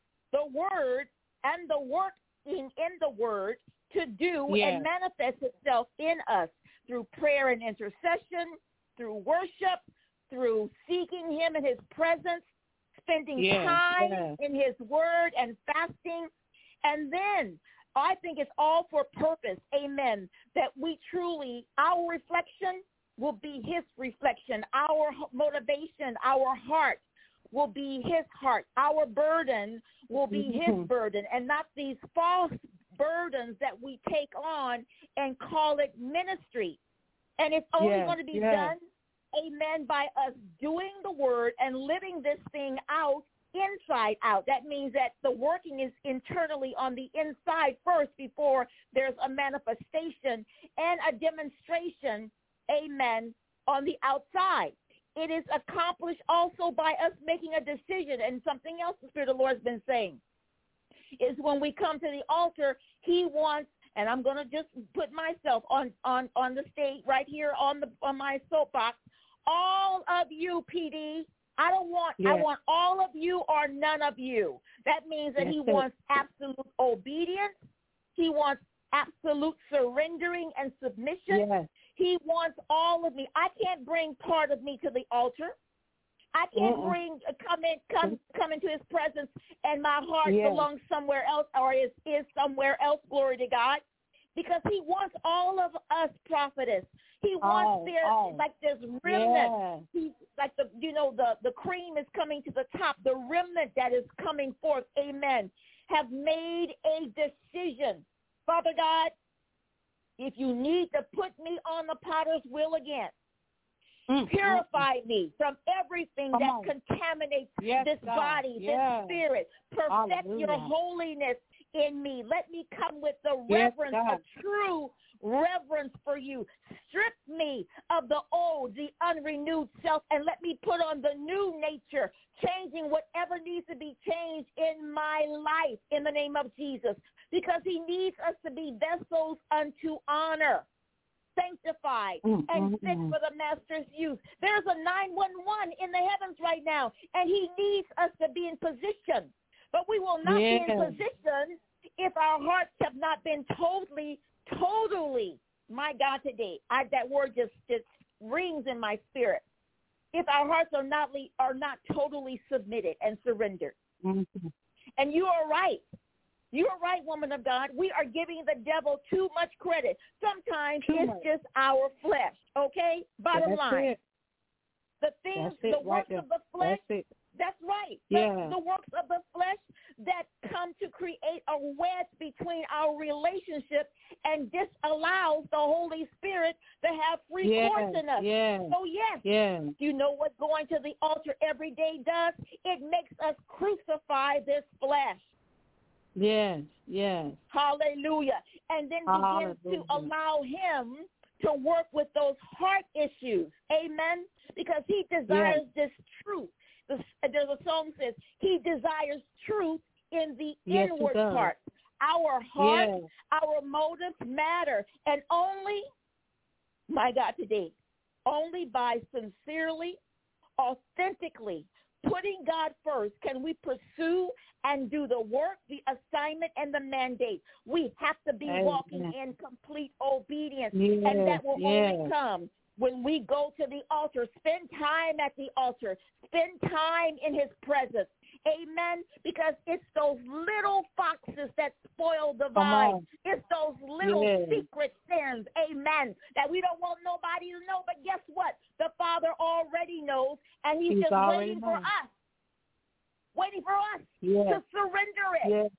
word and the work in the word to do and manifest itself in us through prayer and intercession, through worship, through seeking him in his presence, spending time in his word and fasting. And then I think it's all for purpose, amen, that we truly, our reflection will be his reflection, our motivation, our heart will be his heart, our burden will be his burden, and not these false burdens that we take on and call it ministry. And it's only going to be done, amen, by us doing the word and living this thing out inside out. That means that the working is internally on the inside first before there's a manifestation and a demonstration, amen, on the outside. It is accomplished also by us making a decision. And something else the Spirit of the Lord has been saying is when we come to the altar, he wants and I'm going to just put myself on the stage right here on my soapbox. All of you, PD, I want all of you or none of you. That means that he wants absolute obedience. He wants absolute surrendering and submission. Yes. He wants all of me. I can't bring part of me to the altar. I can't come into his presence and my heart belongs somewhere else or is somewhere else, glory to God. Because he wants all of us, prophetess. He wants like this remnant. He's like the cream is coming to the top. The remnant that is coming forth, amen, have made a decision. Father God, if you need to put me on the potter's wheel again, purify me from everything that contaminates this body, this spirit. Perfect your holiness in me. Let me come with the reverence, a true reverence for you. Strip me of the old, the unrenewed self, and let me put on the new nature, changing whatever needs to be changed in my life in the name of Jesus, because he needs us to be vessels unto honor, sanctified and fit for the master's use. There's a 911 in the heavens right now, and he needs us to be in position. But we will not be in position if our hearts have not been totally, my God, today, that word just rings in my spirit. If our hearts are not totally submitted and surrendered. And you are right. You are right, woman of God. We are giving the devil too much credit. Sometimes it's just our flesh, okay? Bottom line. The things, the works of the flesh, that's right. The works of the flesh that come to create a wedge between our relationship and disallows the Holy Spirit to have free course in us. So you know what going to the altar every day does? It makes us crucify this flesh. Hallelujah. And then begins to allow him to work with those heart issues. Amen. Because he desires this truth. There's a song that says he desires truth in the inward part. Our heart, our motives matter. And only, my God, today, only by sincerely, authentically putting God first can we pursue and do the work, the assignment, and the mandate. We have to be walking in complete obedience, and that will only come when we go to the altar. Spend time at the altar. Spend time in his presence. Amen. Because it's those little foxes that spoil the vine. It's those little secret sins. Amen. That we don't want nobody to know. But guess what? The Father already knows, and he's just waiting for us. Waiting for us to surrender it.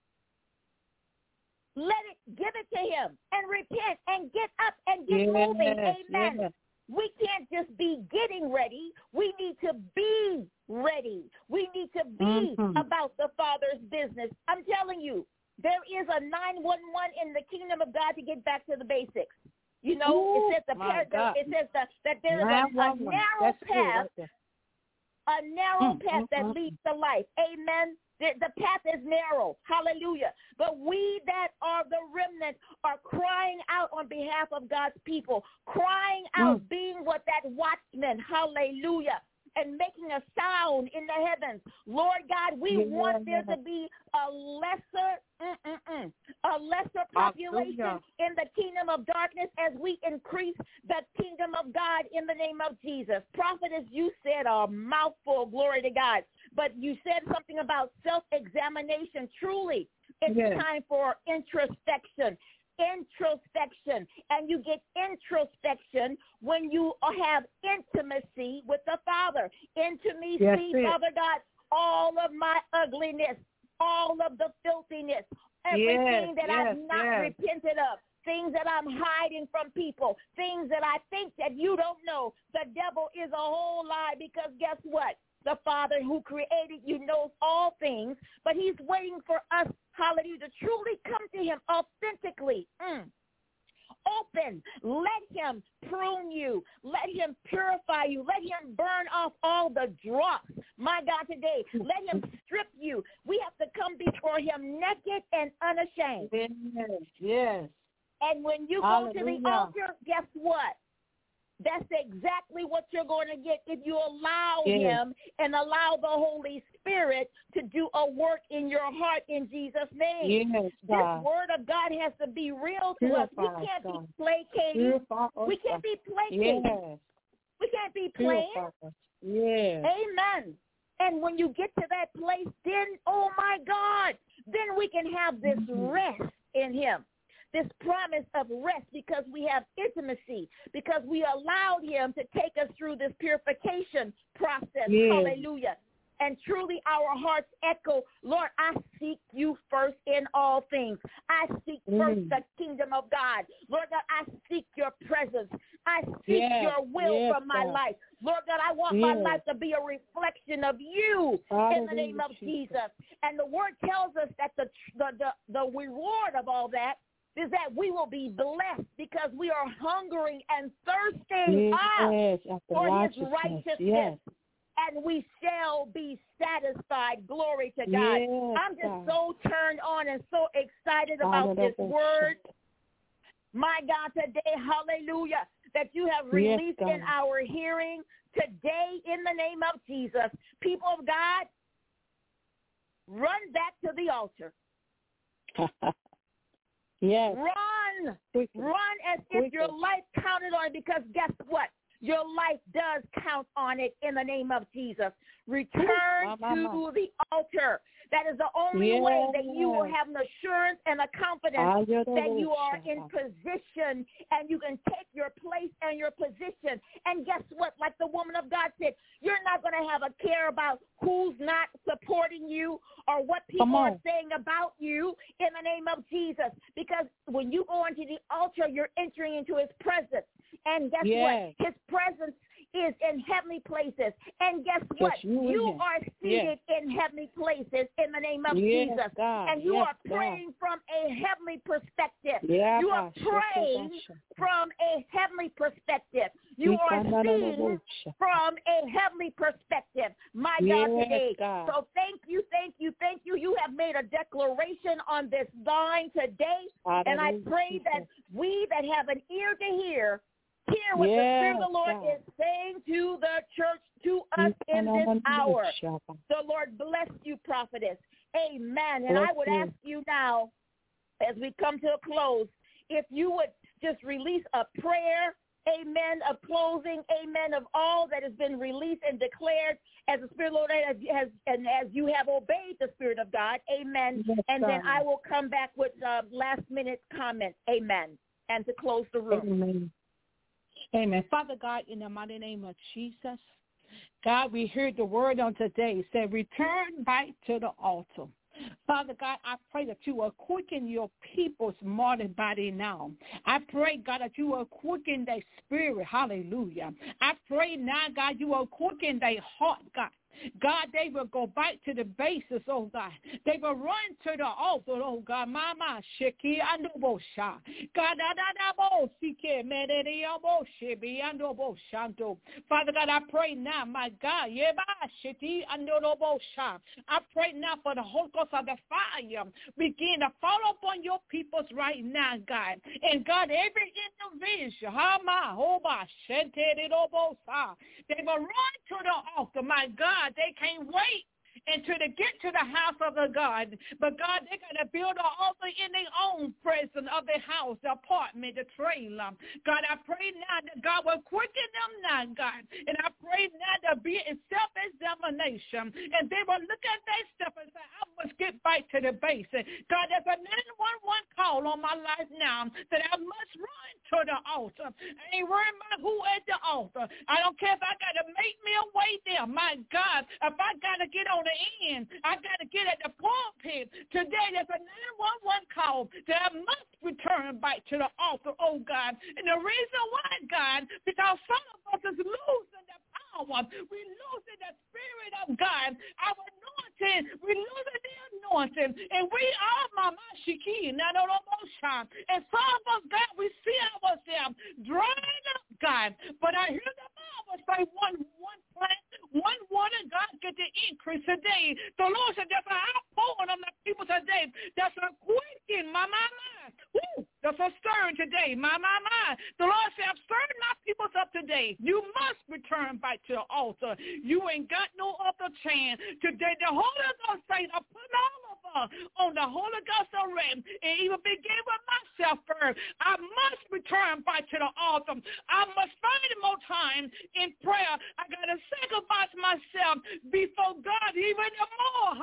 Let it, give it to him and repent and get up and get moving. Amen. We can't just be getting ready. We need to be ready. We need to be about the Father's business. I'm telling you, there is a 911 in the kingdom of God to get back to the basics. You know, it says that there is a narrow path. A narrow path that leads to life. Amen. The path is narrow. Hallelujah. But we that are the remnant are crying out on behalf of God's people, crying out, being what that watchman, hallelujah, and making a sound in the heavens. Lord God, we want there to be a lesser population in the kingdom of darkness as we increase the kingdom of God in the name of Jesus. Prophetess, you said a mouthful, glory to God, but you said something about self-examination. Truly, it's time for introspection, and you get introspection when you have intimacy with the Father. Intimacy, Father God, all of my ugliness, all of the filthiness, everything that I've not repented of, things that I'm hiding from people, things that I think that you don't know. The devil is a whole lie, because guess what? The Father who created you knows all things, but he's waiting for us, hallelujah, to truly come to him authentically. Open. Let him prune you. Let him purify you. Let him burn off all the dross. My God, today, let him strip you. We have to come before before him naked and unashamed. Yes. And when you go to the altar, guess what? That's exactly what you're going to get if you allow him and allow the Holy Spirit to do a work in your heart in Jesus' name. Yes, this word of God has to be real to us. We can't be placated. We can't be placated. Yes. We can't be playing. Yes. Amen. And when you get to that place, then, oh, my God, then we can have this rest in him. This promise of rest because we have intimacy, because we allowed him to take us through this purification process. Hallelujah. And truly our hearts echo, Lord, I seek you first in all things. I seek first the kingdom of God. Lord God, I seek your presence. I seek your will for my life. Lord God, I want my life to be a reflection of you in the name of Jesus. And the word tells us that the reward of all that is that we will be blessed because we are hungering and thirsting for his righteousness. And we shall be satisfied. Glory to God. I'm just so turned on and so excited about this word. My God, today, hallelujah, that you have released in our hearing today in the name of Jesus. People of God, run back to the altar. Run as if your life counted on it, because guess what? Your life does count on it in the name of Jesus. Return to the altar. That is the only way that you will have an assurance and a confidence that you are in position and you can take your place and your position. And guess what? Like the woman of God said, you're not going to have a care about who's not supporting you or what people are saying about you in the name of Jesus. Because when you go into the altar, you're entering into his presence. And guess what? His presence is in heavenly places. And guess what? You are seated in heavenly places in the name of Jesus. And you are praying from a heavenly perspective. You are praying from a heavenly perspective. You are seeing from a heavenly perspective. My God, today. So thank you. You have made a declaration on this line today. And I pray that we that have an ear to hear what the Spirit of the Lord is saying to the church, to us in this hour. The Lord bless you, prophetess. Amen. And I would ask you now, as we come to a close, if you would just release a prayer, amen, of closing, amen, of all that has been released and declared as the Spirit of the Lord has, and as you have obeyed the Spirit of God, amen. And then I will come back with last-minute comments, amen, and to close the room. Amen. Father God, in the mighty name of Jesus, God, we heard the word on today. It said, return back to the altar. Father God, I pray that you will quicken your people's mortal body now. I pray, God, that you will quicken their spirit. Hallelujah. I pray now, God, you will quicken their heart, God. God, they will go back to the basis, oh God. They will run to the altar, oh God. Mama, shiki andobosha. God, Father God, I pray now, my God. I pray now for the Holy Ghost of the fire begin to fall upon your peoples right now, God. And God, every individual, they will run to the altar, my God. They can't wait until they get to the house of the God. But God, they got to build an altar in their own presence of their house, the apartment, the trailer. God, I pray now that God will quicken them now, God. And I pray now to be in self-examination. And they will look at their stuff and say, I must get back to the basics. God, there's a 911 call on my life now that I must run to the altar. I ain't worried about who at the altar. I don't care if I got to make me a way there. My God, if I got to get on the end, I got to get at the pulpit. Today there's a 911 call that I must return back to the altar, oh God. And the reason why, God, because some of us is losing the power. We're losing the Spirit of God. Our anointing, we're losing the anointing. And we are Mama Shiki, not on emotion. And some of us, God, we see ourselves drying up, God. But I hear the Bible say one plant, one water, God, get the increase today. The Lord said, therefore, I pouring on the people today. That's a quickening, my. Woo, that's a stirring today, my. The Lord said, I'm stirring my people up today. You must return back to the altar. You ain't got no other chance. Today, the Holy Ghost says, I put all of us on the Holy Ghost already, and even begin with myself first. I must return back to the altar. I must find more time in prayer. I got to sacrifice myself before God even more.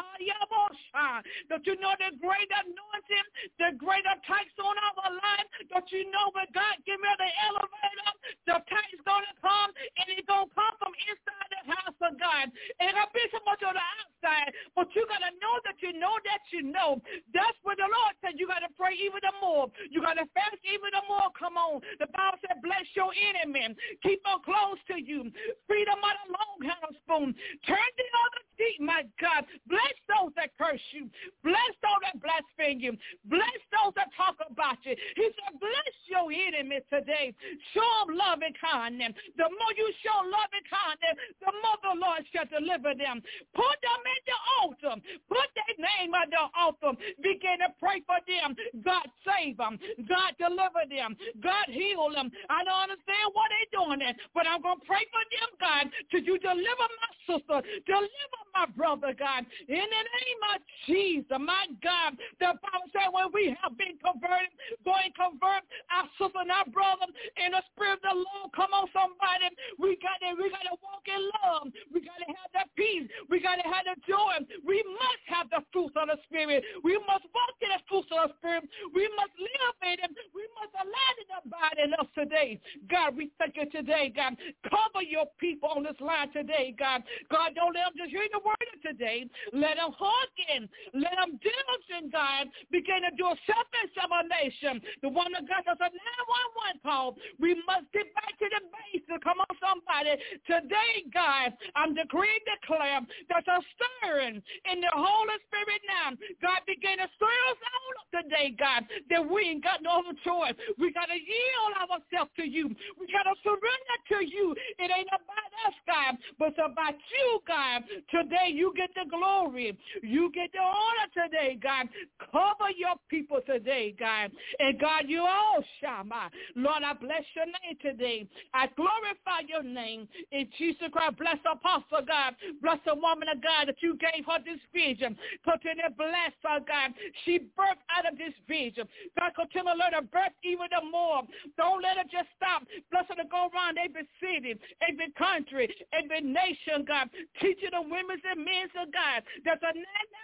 Don't you know the great anointing, the great attacks on our life? Don't you know when God give me the elevator, the attack's going to come, and it's going to come from inside the house of God. And it'll be so much on the outside, but you got to know that you know that you know. That's what the Lord said. You got to pray even more. You got to fast even more. Come on. The Bible said, bless your enemy. Keep them close to you. Feed them on a long handle spoon. Turn the other cheek, my God. Bless those that curse you. Bless those that blaspheme you. Bless those that talk about you. He said, bless your enemies today. Show them love and kindness. The more you show love and kindness, the more the Lord shall deliver them. Put them in the altar. Put their name on the altar. Begin to pray for them. God save them. God deliver them. God heal them. I don't understand why they're doing that, but I'm going to pray for them, God, till you deliver my sister, deliver my brother, God, in the name of Jesus, my God. The Bible said when we have been converted, go and convert our sister and our brother in the spirit of the Lord. Come on, somebody. We got to walk in love. We got to have that peace. We got to have the joy. We must have the fruits of the Spirit. We must walk in the fruits of the Spirit. We must live in it. We must allow it to abide in us today. God, we thank you today, God. Cover your people on this line today, God. God, don't let them just hear the word of today. Let them hearken. Let them diligent, God. Begin to do a self-examination. The one that got us a 911 call. We must get back to the basics. Come on, somebody. Today, God, I'm decreeing, declare there's a stirring in the Holy Spirit now. God, begin to stir us all up today, God, that we ain't got no other choice. We got to yield ourselves to you. We got to surrender to you. It ain't about us, God, but it's about you, God. Today, you get the glory. You get the honor today, God. Cover your people today, God. And God, you all Shama. Lord, I bless your name today. I glorify your name. In Jesus Christ, bless Apostle, God. Bless the woman of God that you gave her this vision. Continue to bless her, God. She birthed out of this vision. God, continue to let her birth even more. Don't let her just stop. Bless her to go around every city, every country, every nation, God. Teaching the women and men of God. There's a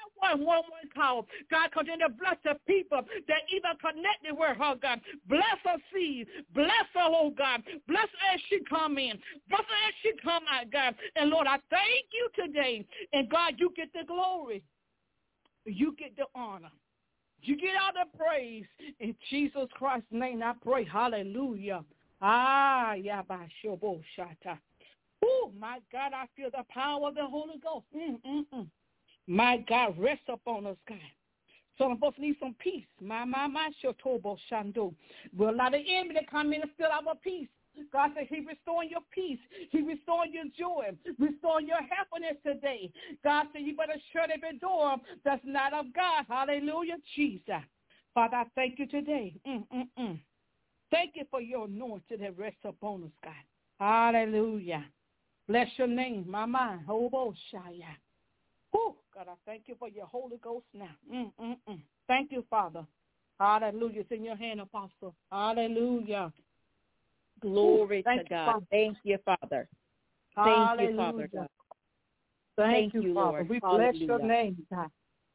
911 call. God, continue to bless the people that even connected with her, God. Bless her seed. Bless her, oh God. Bless her as she come in. Bless her as she come out, God. And Lord, I thank you today. And God, you get the glory. You get the honor. You get all the praise. In Jesus Christ's name I pray. Hallelujah. Yabashobo Shata. Oh, my God, I feel the power of the Holy Ghost. My God, rest upon us, God. Some of us need some peace. My Shotobo Shando. We'll allow the enemy to come in and steal our peace. God said he restoring your peace. He restoring your joy. Restoring your happiness today. God said you better shut every door that's not of God. Hallelujah, Jesus. Father, I thank you today. Thank you for your anointing that rests upon us, God. Hallelujah. Bless your name, my mind. Hobo Shaya. Oh, God, I thank you for your Holy Ghost now. Thank you, Father. Hallelujah. It's in your hand, Apostle. Hallelujah. Glory to God. Father. Thank you, Father. Hallelujah. Thank you, Father God. Thank you, Father. Lord. We Hallelujah. bless your name, God.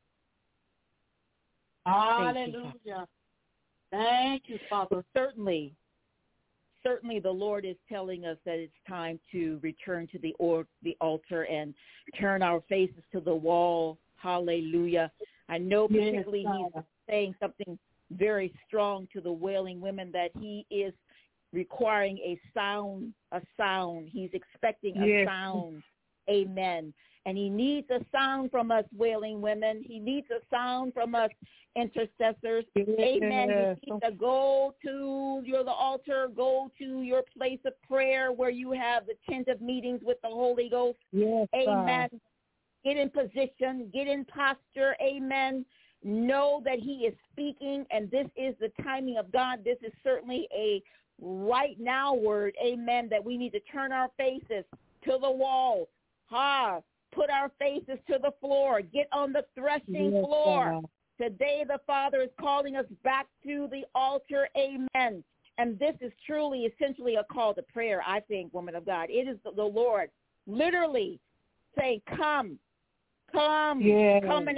Hallelujah. Thank you, Father. Certainly the Lord is telling us that it's time to return to the altar and turn our faces to the wall. Hallelujah. I know particularly he's saying something very strong to the wailing women, that he is requiring a sound. He's expecting a sound. Amen. And he needs a sound from us wailing women. He needs a sound from us intercessors. Amen. You need to go to the altar, go to your place of prayer where you have the tent of meetings with the Holy Ghost. Amen. Get in position, get in posture, amen. Know that he is speaking, and this is the timing of God. This is certainly a right now word, amen, that we need to turn our faces to the wall. Put our faces to the floor. Get on the threshing floor. Today the Father is calling us back to the altar, amen. And this is truly, essentially a call to prayer, I think, woman of God. It is the Lord literally saying, come and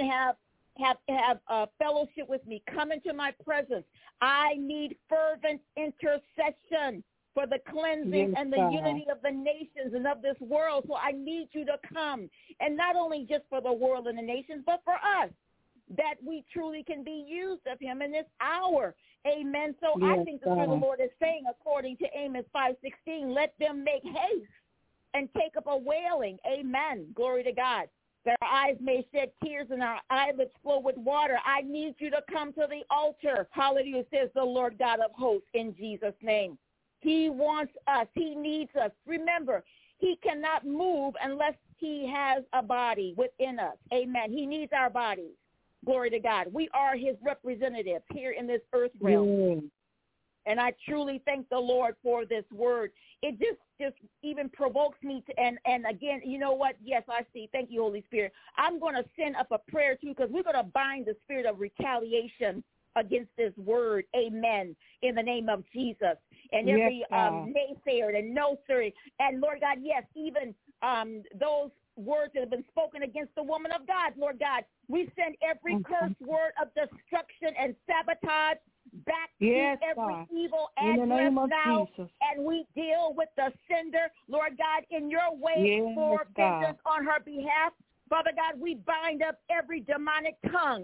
have fellowship with me. Come into my presence. I need fervent intercession for the cleansing and the unity of the nations and of this world. So I need you to come, and not only just for the world and the nations, but for us, that we truly can be used of him in this hour. Amen. So I think the Spirit of the Lord is saying, according to Amos 5:16, let them make haste and take up a wailing. Amen. Glory to God. That our eyes may shed tears and our eyelids flow with water. I need you to come to the altar. Hallelujah, says the Lord God of hosts, in Jesus' name. He wants us. He needs us. Remember, he cannot move unless he has a body within us. Amen. He needs our bodies. Glory to God. We are his representatives here in this earth realm. And I truly thank the Lord for this word. It just even provokes me to, and again, you know what? Yes, I see. Thank you, Holy Spirit. I'm going to send up a prayer too, because we're going to bind the spirit of retaliation against this word. Amen. In the name of Jesus. And every naysayer and no sir. And Lord God, yes, even those words that have been spoken against the woman of God, Lord God, we send every curse word of destruction and sabotage back to every evil address now, and we deal with the sender, Lord God, in your way for vengeance on her behalf. Father God, we bind up every demonic tongue,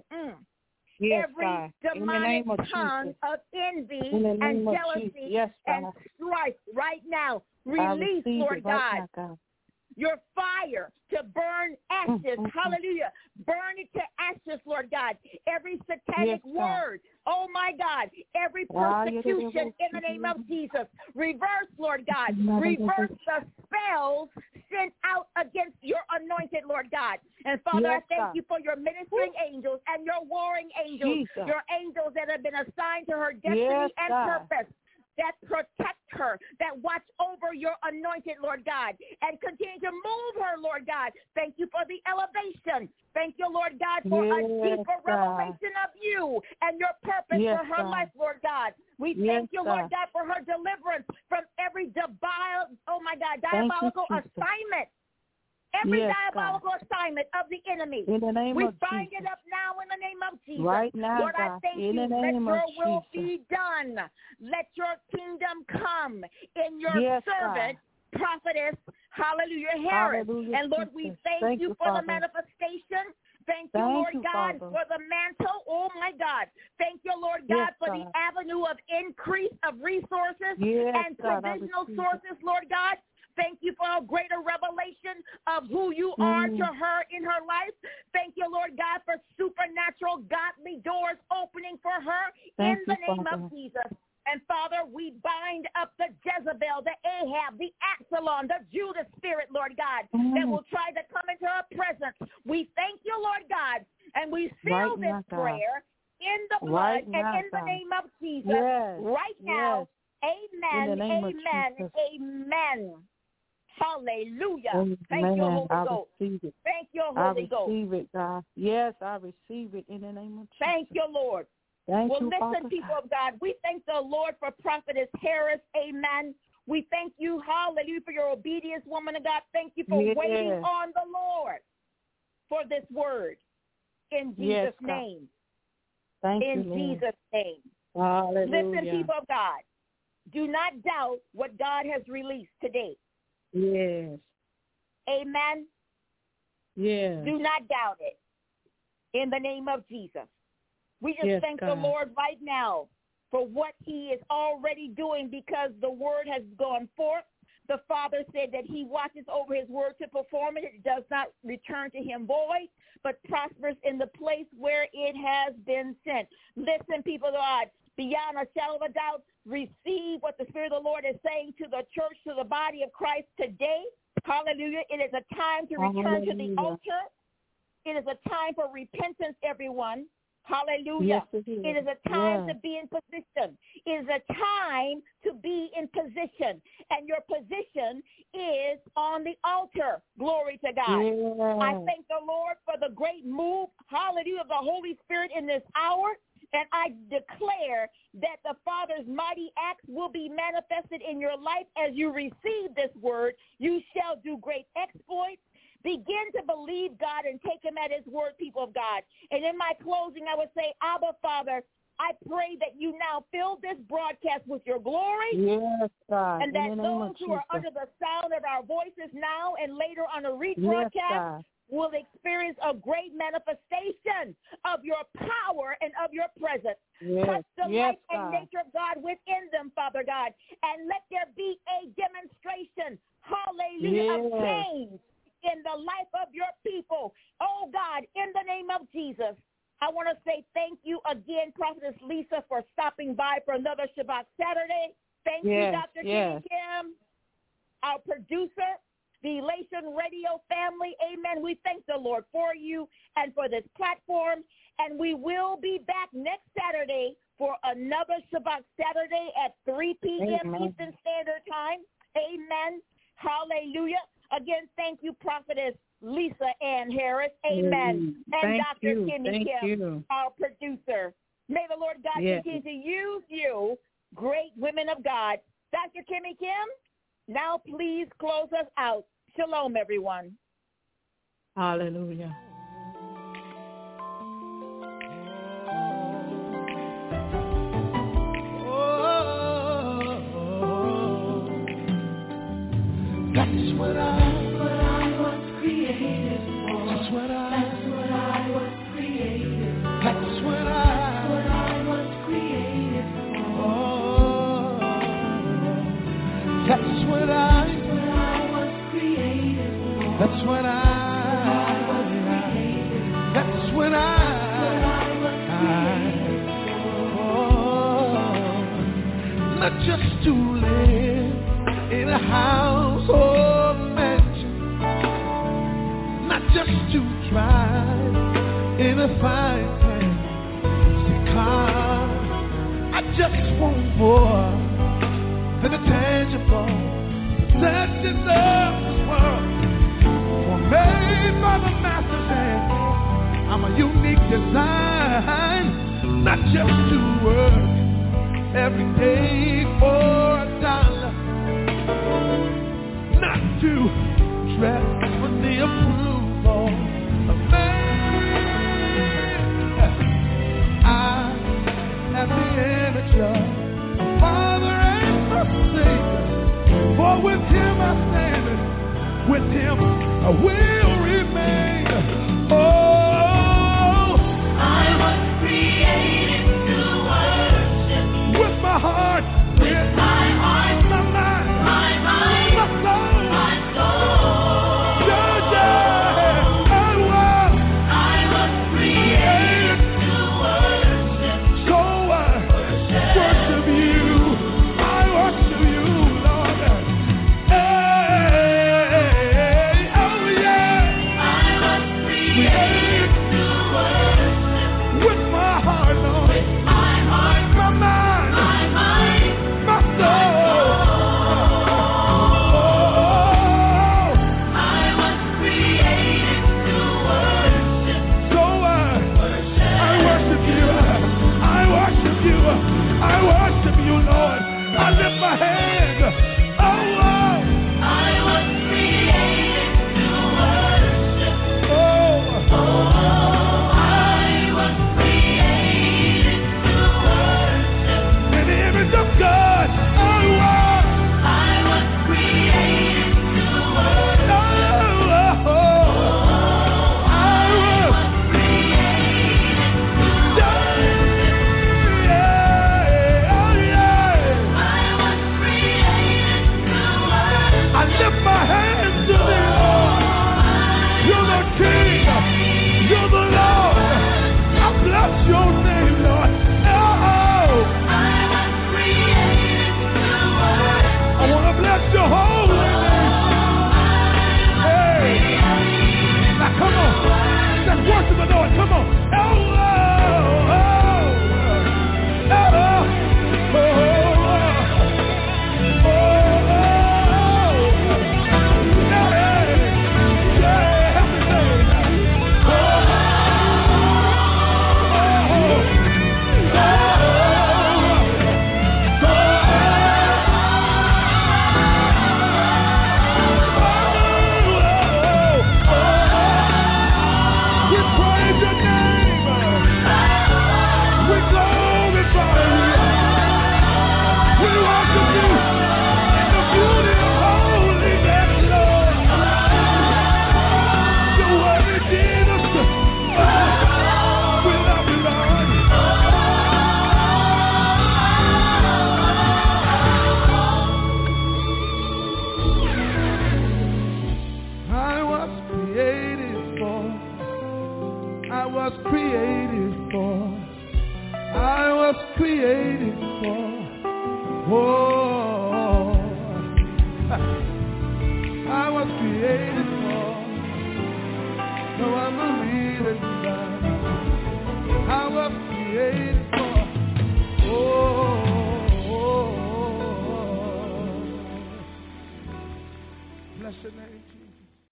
every demonic tongue of envy and jealousy and strife right now. Release, Lord God, your fire to burn ashes. Hallelujah. Burn it to ashes, Lord God. Every satanic word. Oh, my God. Every persecution in the name of Jesus. Reverse, Lord God. Reverse the spells sent out against your anointed, Lord God. And, Father, I thank you for your ministering angels and your warring angels, your angels that have been assigned to her destiny and purpose, that protect her, that watch over your anointed, Lord God, and continue to move her, Lord God. Thank you for the elevation. Thank you, Lord God, for a deeper revelation of you and your purpose for her life, Lord God. We thank you, Lord God, for her deliverance from every diabolical assignment. Every diabolical assignment of the enemy. In the name we bind it up now in the name of Jesus. Right now, Lord, I thank you. Let your will be done. Let your kingdom come in your servant, prophetess, hallelujah, Harris. And Lord, we thank you for the manifestation. Thank you, Lord God, for the mantle. Oh, my God. Thank you, Lord God, for the avenue of increase of resources and provisional sources, Lord God. Thank you for a greater revelation of who you are to her in her life. Thank you, Lord God, for supernatural godly doors opening for her in the name of Jesus. And, Father, we bind up the Jezebel, the Ahab, the Absalom, the Judas spirit, Lord God, that will try to come into her presence. We thank you, Lord God, and we seal this prayer in the blood and in the name of Jesus right now. Amen, amen, amen. Hallelujah. Thank you, Holy Ghost. Thank you, Holy Ghost. I receive it, God. Yes, I receive it in the name of Jesus. Thank you, Lord. Thank you, listen, Father people of God, we thank the Lord for Prophetess Harris. Amen. We thank you, hallelujah, for your obedience, woman of God. Thank you for waiting on the Lord for this word. In Jesus' name. Thank you, Lord. Jesus' name. Hallelujah. Listen, people of God, do not doubt what God has released today. Yes. Amen. Yes. Do not doubt it. In the name of Jesus. We just thank the Lord right now for what he is already doing, because the word has gone forth. The Father said that he watches over his word to perform it. It does not return to him void, but prospers in the place where it has been sent. Listen, people of God, beyond a shadow of a doubt, receive what the Spirit of the Lord is saying to the church, to the body of Christ today. Hallelujah. It is a time to return to the altar. It is a time for repentance, everyone. Hallelujah. Yes, it is a time to be in position. It is a time to be in position. And your position is on the altar. Glory to God. I thank the Lord for the great move, hallelujah, of the Holy Spirit in this hour. And I declare that the Father's mighty acts will be manifested in your life as you receive this word. You shall do great exploits. Begin to believe God and take him at his word, people of God. And in my closing, I would say, Abba, Father, I pray that you now fill this broadcast with your glory. Yes, God. And that those who are under the sound of our voices now and later on a rebroadcast will experience a great manifestation of your power and of your presence. Touch the life and nature of God within them, Father God. And let there be a demonstration, hallelujah, of change in the life of your people. Oh, God, in the name of Jesus, I want to say thank you again, Prophetess Lisa, for stopping by for another Shabbat Saturday. Thank you, Dr. Kenny Kim, our producer, the Elation Radio family. Amen. We thank the Lord for you and for this platform. And we will be back next Saturday for another Shabbat Saturday at 3 p.m. Eastern Standard Time. Amen. Hallelujah. Again, thank you, Prophetess Lisa Ann Harris. Amen. And Dr. Kenny Kim, our producer. May the Lord God continue to use you, great women of God. Dr. Kenny Kim, now please close us out. Shalom, everyone. Hallelujah. That's what I was created for. That's what I was created. That's what I was created for. Oh, that's what I was created for. That's what I was created. That's what I was created for. Not just to live in a house or mansion, not just to drive in a fine fancy car. I just want more than the tangible possessions of this world. For made by the Master's hand, I'm a unique design, not just to work every day for a dollar, not to dress for the approval of man. I have the image of a Father and a Savior, for with him I stand, with him I will remain. Oh, I was created to worship with my heart, with my heart, my mind, my soul, my soul. Yeah, I was created to worship. So I worship you. I worship you, Lord. Hey, oh yeah. was created for. I was created for. Whoa. I was created for. No, I believe in God. I was created for. Oh. Bless your name.